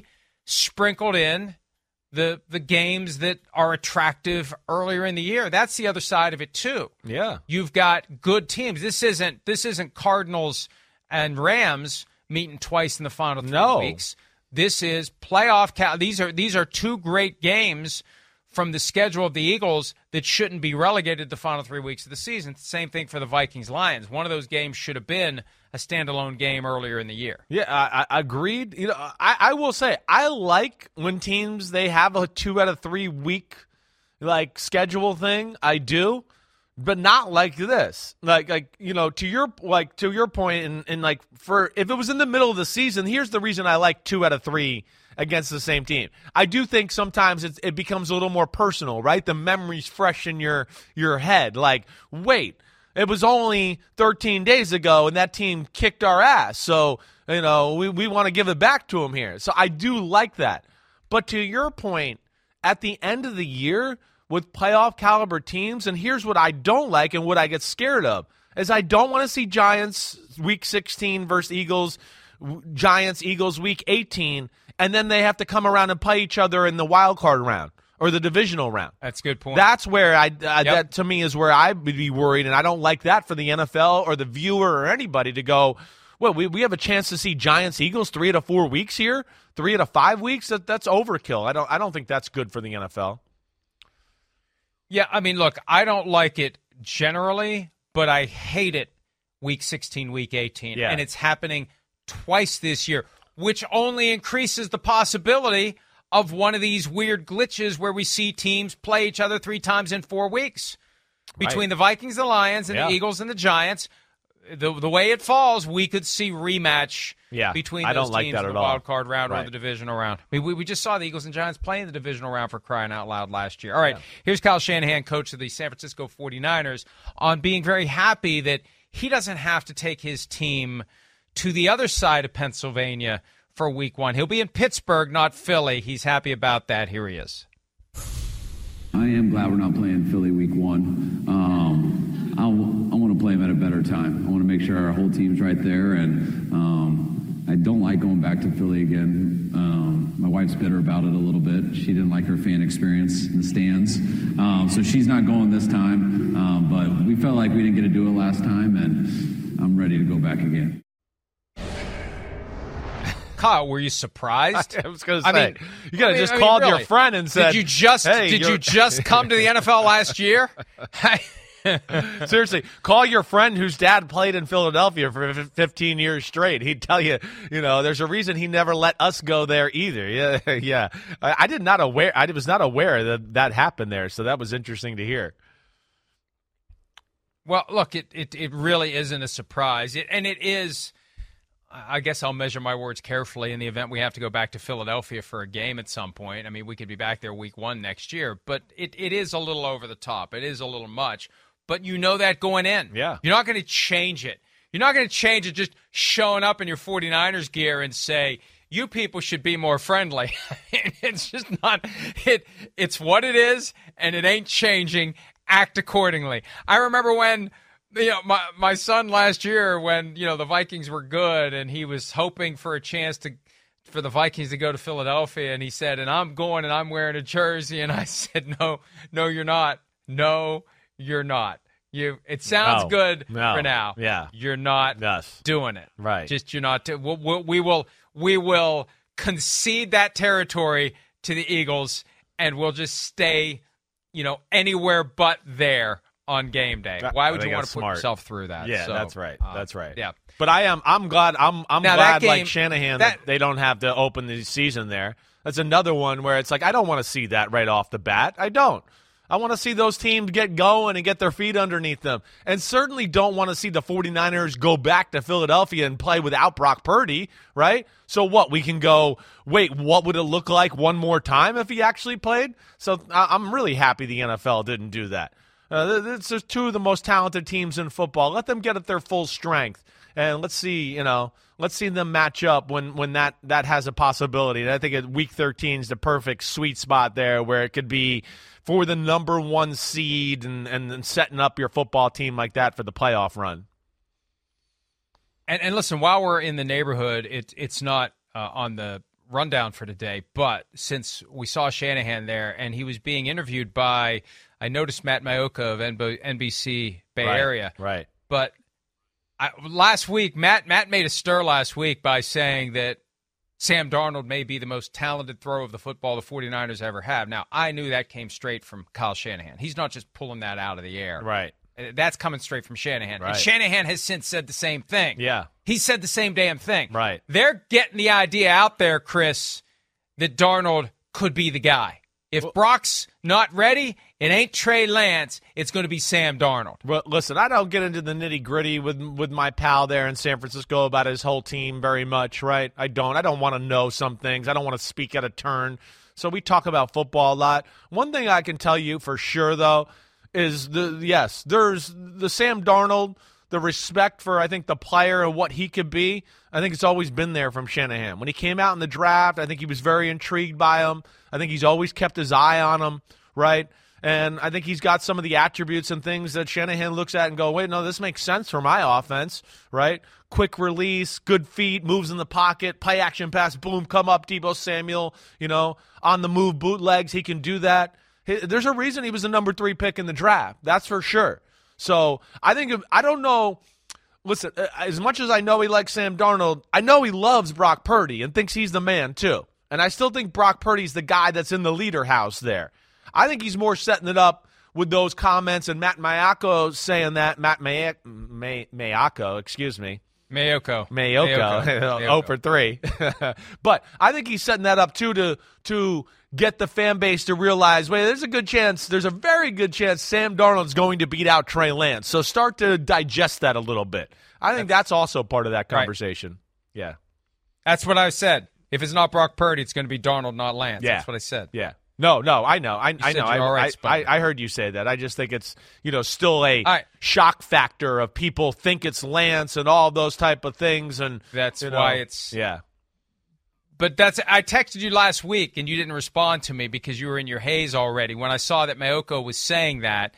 Speaker 3: sprinkled in the the games that are attractive earlier in the year. That's the other side of it too.
Speaker 4: Yeah.
Speaker 3: You've got good teams. This isn't this isn't Cardinals and Rams meeting twice in the final three
Speaker 4: no.
Speaker 3: weeks. This is playoff cal- these are these are two great games from the schedule of the Eagles that shouldn't be relegated the final three weeks of the season. Same thing for the Vikings-Lions. One of those games should have been a standalone game earlier in the year.
Speaker 4: Yeah, I, I agreed. You know, I, I will say I like when teams they have a two out of three week like schedule thing. I do, but not like this. Like like you know, to your like to your point, and and like for if it was in the middle of the season, here's the reason I like two out of three against the same team. I do think sometimes it's, it becomes a little more personal, right? The memory's fresh in your your head. Like, wait. It was only thirteen days ago, and that team kicked our ass. So, you know, we, we want to give it back to them here. So I do like that. But to your point, at the end of the year with playoff caliber teams, and here's what I don't like and what I get scared of, is I don't want to see Giants week sixteen versus Eagles, Giants, Eagles week eighteen, and then they have to come around and play each other in the wild card round. Or the divisional round.
Speaker 3: That's a good point.
Speaker 4: That's where I uh,
Speaker 3: yep.
Speaker 4: that to me is where I would be worried, and I don't like that for the N F L or the viewer or anybody to go, well, we we have a chance to see Giants Eagles three out of four weeks here, three out of five weeks. That that's overkill. I don't I don't think that's good for the N F L.
Speaker 3: Yeah, I mean, look, I don't like it generally, but I hate it week sixteen, week eighteen,
Speaker 4: yeah.
Speaker 3: and it's happening twice this year, which only increases the possibility of one of these weird glitches where we see teams play each other three times in four weeks. Between
Speaker 4: right.
Speaker 3: the Vikings, the Lions, and
Speaker 4: yeah.
Speaker 3: the Eagles and the Giants, the the way it falls, we could see rematch
Speaker 4: yeah.
Speaker 3: between
Speaker 4: I
Speaker 3: those
Speaker 4: don't like
Speaker 3: teams
Speaker 4: that
Speaker 3: in
Speaker 4: at
Speaker 3: the
Speaker 4: all.
Speaker 3: wild card round
Speaker 4: right.
Speaker 3: or the divisional round. I mean, we, we just saw the Eagles and Giants playing the divisional round for crying out loud last year. All right,
Speaker 4: yeah.
Speaker 3: here's Kyle Shanahan, coach of the San Francisco forty-niners, on being very happy that he doesn't have to take his team to the other side of Pennsylvania for week one. He'll be in Pittsburgh, not Philly. He's happy about that. Here he is.
Speaker 11: I am glad we're not playing Philly week one. Um, I, I want to play them at a better time. I want to make sure our whole team's right there, and um, I don't like going back to Philly again. Um, my wife's bitter about it a little bit. She didn't like her fan experience in the stands, um, so she's not going this time. Um, but we felt like we didn't get to do it last time, and I'm ready to go back again.
Speaker 3: Kyle, were you surprised?
Speaker 4: I was going to say,
Speaker 3: I mean,
Speaker 4: you got to
Speaker 3: I mean,
Speaker 4: just
Speaker 3: I mean,
Speaker 4: called
Speaker 3: really,
Speaker 4: your friend and said,
Speaker 3: "Did you just
Speaker 4: hey,
Speaker 3: did you just come to the N F L last year?"
Speaker 4: Seriously, call your friend whose dad played in Philadelphia for fifteen years straight. He'd tell you, you know, there's a reason he never let us go there either. Yeah, yeah. I, I did not aware. I was not aware that that happened there. So that was interesting to hear.
Speaker 3: Well, look, it it, it really isn't a surprise, it, and it is. I guess I'll measure my words carefully in the event we have to go back to Philadelphia for a game at some point. I mean, we could be back there week one next year, but it, it is a little over the top. It is a little much, but you know that going in.
Speaker 4: Yeah.
Speaker 3: You're not going to change it. You're not going to change it just showing up in your forty-niners gear and say, you people should be more friendly. It's just not it. It's what it is, and it ain't changing. Act accordingly. I remember when You know, my my son last year, when you know the Vikings were good, and he was hoping for a chance to for the Vikings to go to Philadelphia, and he said, "And I'm going, and I'm wearing a jersey," and I said, "No, no, you're not. No, you're not. You. It sounds
Speaker 4: no,
Speaker 3: good
Speaker 4: no,
Speaker 3: for now.
Speaker 4: Yeah,
Speaker 3: you're not
Speaker 4: yes.
Speaker 3: doing it.
Speaker 4: Right.
Speaker 3: Just you're not. We'll, we'll, we will we will concede that territory to the Eagles, and we'll just stay, you know, anywhere but there." On game day. Why would you want to put
Speaker 4: smart.
Speaker 3: yourself through that?
Speaker 4: Yeah,
Speaker 3: so,
Speaker 4: that's right.
Speaker 3: Uh,
Speaker 4: That's right.
Speaker 3: Yeah.
Speaker 4: But I am I'm glad I'm I'm
Speaker 3: now,
Speaker 4: glad
Speaker 3: game,
Speaker 4: like Shanahan that, that they don't have to open the season there. That's another one where it's like I don't want to see that right off the bat. I don't. I want to see those teams get going and get their feet underneath them. And certainly don't want to see the forty-niners go back to Philadelphia and play without Brock Purdy, right? So what, we can go, wait, what would it look like one more time if he actually played? So I'm really happy the N F L didn't do that. Uh, it's just two of the most talented teams in football. Let them get at their full strength, and let's see, you know, let's see them match up when, when that, that has a possibility. And I think at week thirteen is the perfect sweet spot there, where it could be for the number one seed and and, and setting up your football team like that for the playoff run.
Speaker 3: And and listen, while we're in the neighborhood, it's it's not uh, on the rundown for today, but since we saw Shanahan there and he was being interviewed by, I noticed Matt Maiocco of N B C Bay
Speaker 4: right,
Speaker 3: Area.
Speaker 4: Right.
Speaker 3: But I, last week, Matt Matt made a stir last week by saying that Sam Darnold may be the most talented thrower of the football the 49ers ever have. Now, I knew that came straight from Kyle Shanahan. He's not just pulling that out of the air.
Speaker 4: Right.
Speaker 3: That's coming straight from Shanahan.
Speaker 4: Right.
Speaker 3: And Shanahan has since said the same thing.
Speaker 4: Yeah.
Speaker 3: He said the same damn thing.
Speaker 4: Right.
Speaker 3: They're getting the idea out there, Chris, that Darnold could be the guy. If well, Brock's not ready, it ain't Trey Lance. It's going to be Sam Darnold.
Speaker 4: Well, listen, I don't get into the nitty-gritty with with my pal there in San Francisco about his whole team very much, right? I don't. I don't want to know some things. I don't want to speak out of turn. So we talk about football a lot. One thing I can tell you for sure, though, is the yes, there's the Sam Darnold, the respect for, I think, the player and what he could be. I think it's always been there from Shanahan. When he came out in the draft, I think he was very intrigued by him. I think he's always kept his eye on him, right? And I think he's got some of the attributes and things that Shanahan looks at and go, wait, no, this makes sense for my offense, right? Quick release, good feet, moves in the pocket, play action pass, boom, come up, Deebo Samuel, you know, on the move, bootlegs, he can do that. There's a reason he was the number three pick in the draft. That's for sure. So I think, if, I don't know, listen, as much as I know he likes Sam Darnold, I know he loves Brock Purdy and thinks he's the man too. And I still think Brock Purdy's the guy that's in the leader house there. I think he's more setting it up with those comments and Matt Maiocco saying that. Matt May- May- Maiocco, excuse me.
Speaker 3: Maiocco.
Speaker 4: Maiocco. oh for three. But I think he's setting that up too to to get the fan base to realize, wait, there's a good chance, there's a very good chance Sam Darnold's going to beat out Trey Lance. So start to digest that a little bit. I think that's, that's also part of that conversation. Right. Yeah.
Speaker 3: That's what I said. If it's not Brock Purdy, it's going to be Darnold, not Lance.
Speaker 4: Yeah.
Speaker 3: That's what I said.
Speaker 4: Yeah. No, no, I know. I, I know. I,
Speaker 3: right,
Speaker 4: I, I heard you say that. I just think it's, you know, still a
Speaker 3: right.
Speaker 4: shock factor of people think it's Lance and all those type of things. And
Speaker 3: that's
Speaker 4: you
Speaker 3: why
Speaker 4: know,
Speaker 3: it's.
Speaker 4: Yeah.
Speaker 3: But that's. I texted you last week and you didn't respond to me because you were in your haze already. When I saw that Maiocco was saying that,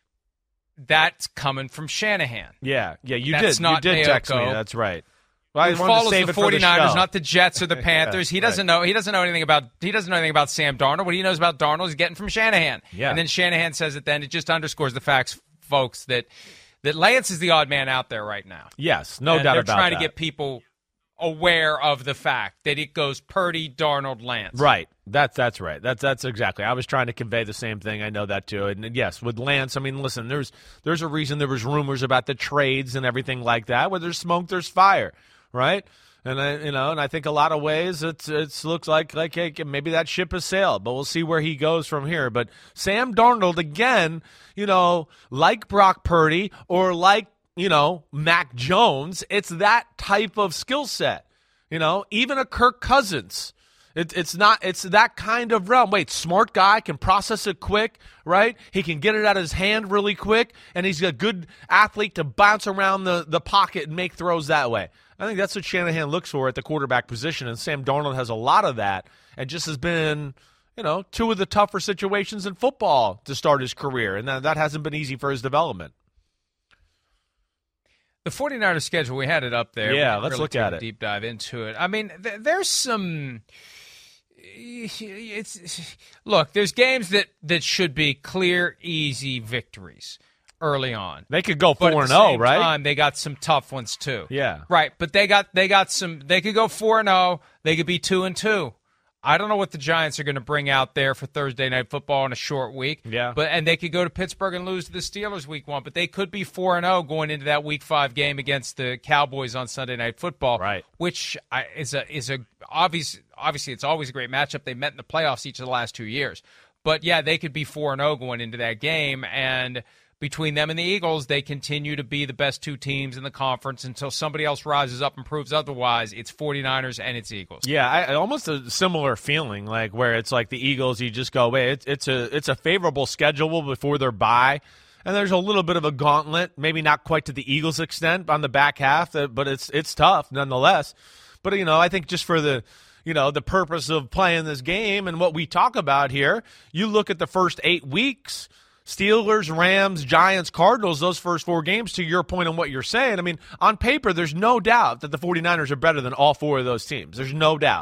Speaker 3: that's coming from Shanahan.
Speaker 4: Yeah. Yeah, you
Speaker 3: that's
Speaker 4: did.
Speaker 3: Not
Speaker 4: you did
Speaker 3: Maiocco.
Speaker 4: text me. That's right. Well,
Speaker 3: Who follows the 49ers,
Speaker 4: the
Speaker 3: not the Jets or the Panthers.
Speaker 4: yeah,
Speaker 3: he doesn't
Speaker 4: right.
Speaker 3: know. He doesn't know anything about. He doesn't know anything about Sam Darnold. What he knows about Darnold, he's getting from Shanahan.
Speaker 4: Yeah.
Speaker 3: And then Shanahan says it. Then it just underscores the facts, folks, that that Lance is the odd man out there right now.
Speaker 4: Yes, no
Speaker 3: and
Speaker 4: doubt
Speaker 3: they're
Speaker 4: about
Speaker 3: trying
Speaker 4: that.
Speaker 3: to get people aware of the fact that it goes Purdy, Darnold, Lance.
Speaker 4: Right. That's that's right. That's that's exactly. I was trying to convey the same thing. I know that too. And yes, with Lance, I mean, listen, there's there's a reason there was rumors about the trades and everything like that. Where there's smoke, there's fire, right? And I, you know, and I think a lot of ways it's it's looks like like hey, maybe that ship has sailed, but we'll see where he goes from here. But Sam Darnold again, you know, like Brock Purdy or like you know Mac Jones, it's that type of skill set. You know, even a Kirk Cousins. It, it's not. It's that kind of realm. Wait, smart guy, can process it quick, right? He can get it out of his hand really quick, and he's a good athlete to bounce around the, the pocket and make throws that way. I think that's what Shanahan looks for at the quarterback position, and Sam Darnold has a lot of that and just has been, you know, two of the tougher situations in football to start his career, and that, that hasn't been easy for his development.
Speaker 3: The 49ers schedule, we had it up there.
Speaker 4: Yeah,
Speaker 3: we
Speaker 4: let's
Speaker 3: really
Speaker 4: look at
Speaker 3: a
Speaker 4: it.
Speaker 3: Deep dive into it. I mean, th- there's some... It's look, there's games that, that should be clear, easy victories early on.
Speaker 4: They could go
Speaker 3: But
Speaker 4: four
Speaker 3: at
Speaker 4: and
Speaker 3: the
Speaker 4: oh,
Speaker 3: same
Speaker 4: right?
Speaker 3: time, they got some tough ones too.
Speaker 4: Yeah.
Speaker 3: Right, but they got they got some they could go four and oh, they could be two and two. I don't know what the Giants are going to bring out there for Thursday Night Football in a short week.
Speaker 4: Yeah.
Speaker 3: But and they could go to Pittsburgh and lose to the Steelers week one, but they could be four and oh going into that week five game against the Cowboys on Sunday Night Football.
Speaker 4: Right.
Speaker 3: Which I, is a is a obvious obviously it's always a great matchup. They met in the playoffs each of the last two years. But yeah, they could be four and oh going into that game, and between them and the Eagles, they continue to be the best two teams in the conference until somebody else rises up and proves otherwise. It's 49ers and it's Eagles.
Speaker 4: Yeah, I, almost a similar feeling, like where it's like the Eagles, you just go, wait, it's, it's a it's a favorable schedule before their bye, and there's a little bit of a gauntlet, maybe not quite to the Eagles' extent on the back half, but it's it's tough nonetheless. But you know, I think just for the you know the purpose of playing this game and what we talk about here, you look at the first eight weeks. Steelers, Rams, Giants, Cardinals, those first four games, to your point on what you're saying, I mean, on paper, there's no doubt that the 49ers are better than all four of those teams. There's no doubt.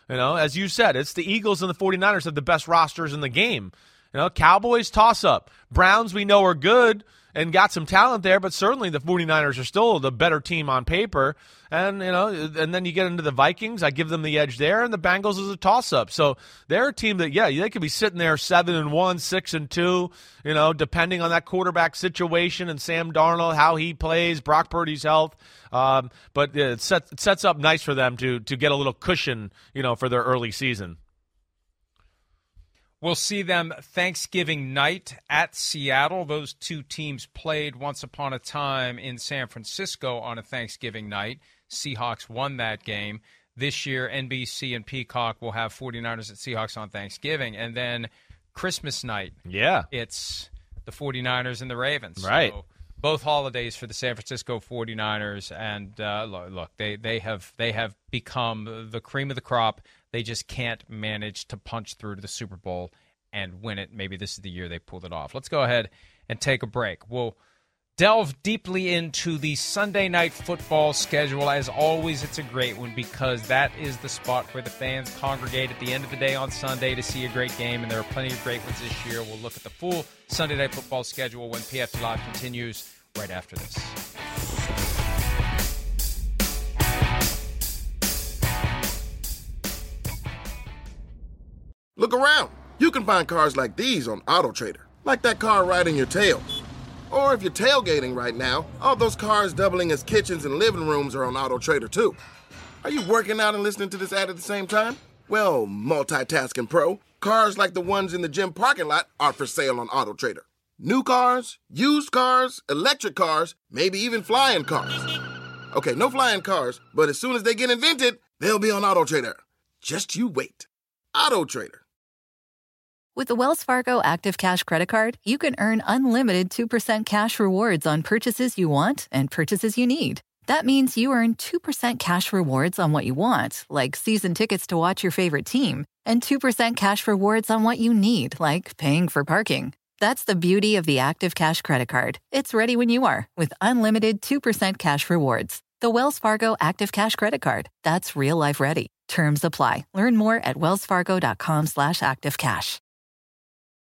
Speaker 4: You know, as you said, it's the Eagles and the 49ers have the best rosters in the game. You know, Cowboys toss-up. Browns we know are good and got some talent there, but certainly the 49ers are still the better team on paper. And, you know, and then you get into the Vikings. I give them the edge there, and the Bengals is a toss-up. So they're a team that, yeah, they could be sitting there seven and one, six and two, you know, depending on that quarterback situation and Sam Darnold, how he plays, Brock Purdy's health. Um, but it sets, it sets up nice for them to to get a little cushion, you know, for their early season.
Speaker 3: We'll see them Thanksgiving night at Seattle. Those two teams played once upon a time in San Francisco on a Thanksgiving night. Seahawks won that game. This year, N B C and Peacock will have 49ers at Seahawks on Thanksgiving. And then Christmas night,
Speaker 4: yeah,
Speaker 3: it's the 49ers and the Ravens.
Speaker 4: Right.
Speaker 3: So both holidays for the San Francisco 49ers. And uh, look, they, they have they have become the cream of the crop. They just can't manage to punch through to the Super Bowl and win it. Maybe this is the year they pulled it off. Let's go ahead and take a break. We'll delve deeply into the Sunday night football schedule. As always, it's a great one because that is the spot where the fans congregate at the end of the day on Sunday to see a great game, and there are plenty of great ones this year. We'll look at the full Sunday night football schedule when P F T Live continues right after this.
Speaker 12: Look around. You can find cars like these on AutoTrader, like that car riding your tail. Or if you're tailgating right now, all those cars doubling as kitchens and living rooms are on AutoTrader too. Are you working out and listening to this ad at the same time? Well, multitasking pro, cars like the ones in the gym parking lot are for sale on AutoTrader. New cars, used cars, electric cars, maybe even flying cars. Okay, no flying cars, but as soon as they get invented, they'll be on AutoTrader. Just you wait. AutoTrader.
Speaker 13: With the Wells Fargo Active Cash Credit Card, you can earn unlimited two percent cash rewards on purchases you want and purchases you need. That means you earn two percent cash rewards on what you want, like season tickets to watch your favorite team, and two percent cash rewards on what you need, like paying for parking. That's the beauty of the Active Cash Credit Card. It's ready when you are, with unlimited two percent cash rewards. The Wells Fargo Active Cash Credit Card. That's real life ready. Terms apply. Learn more at wellsfargo.com slash activecash.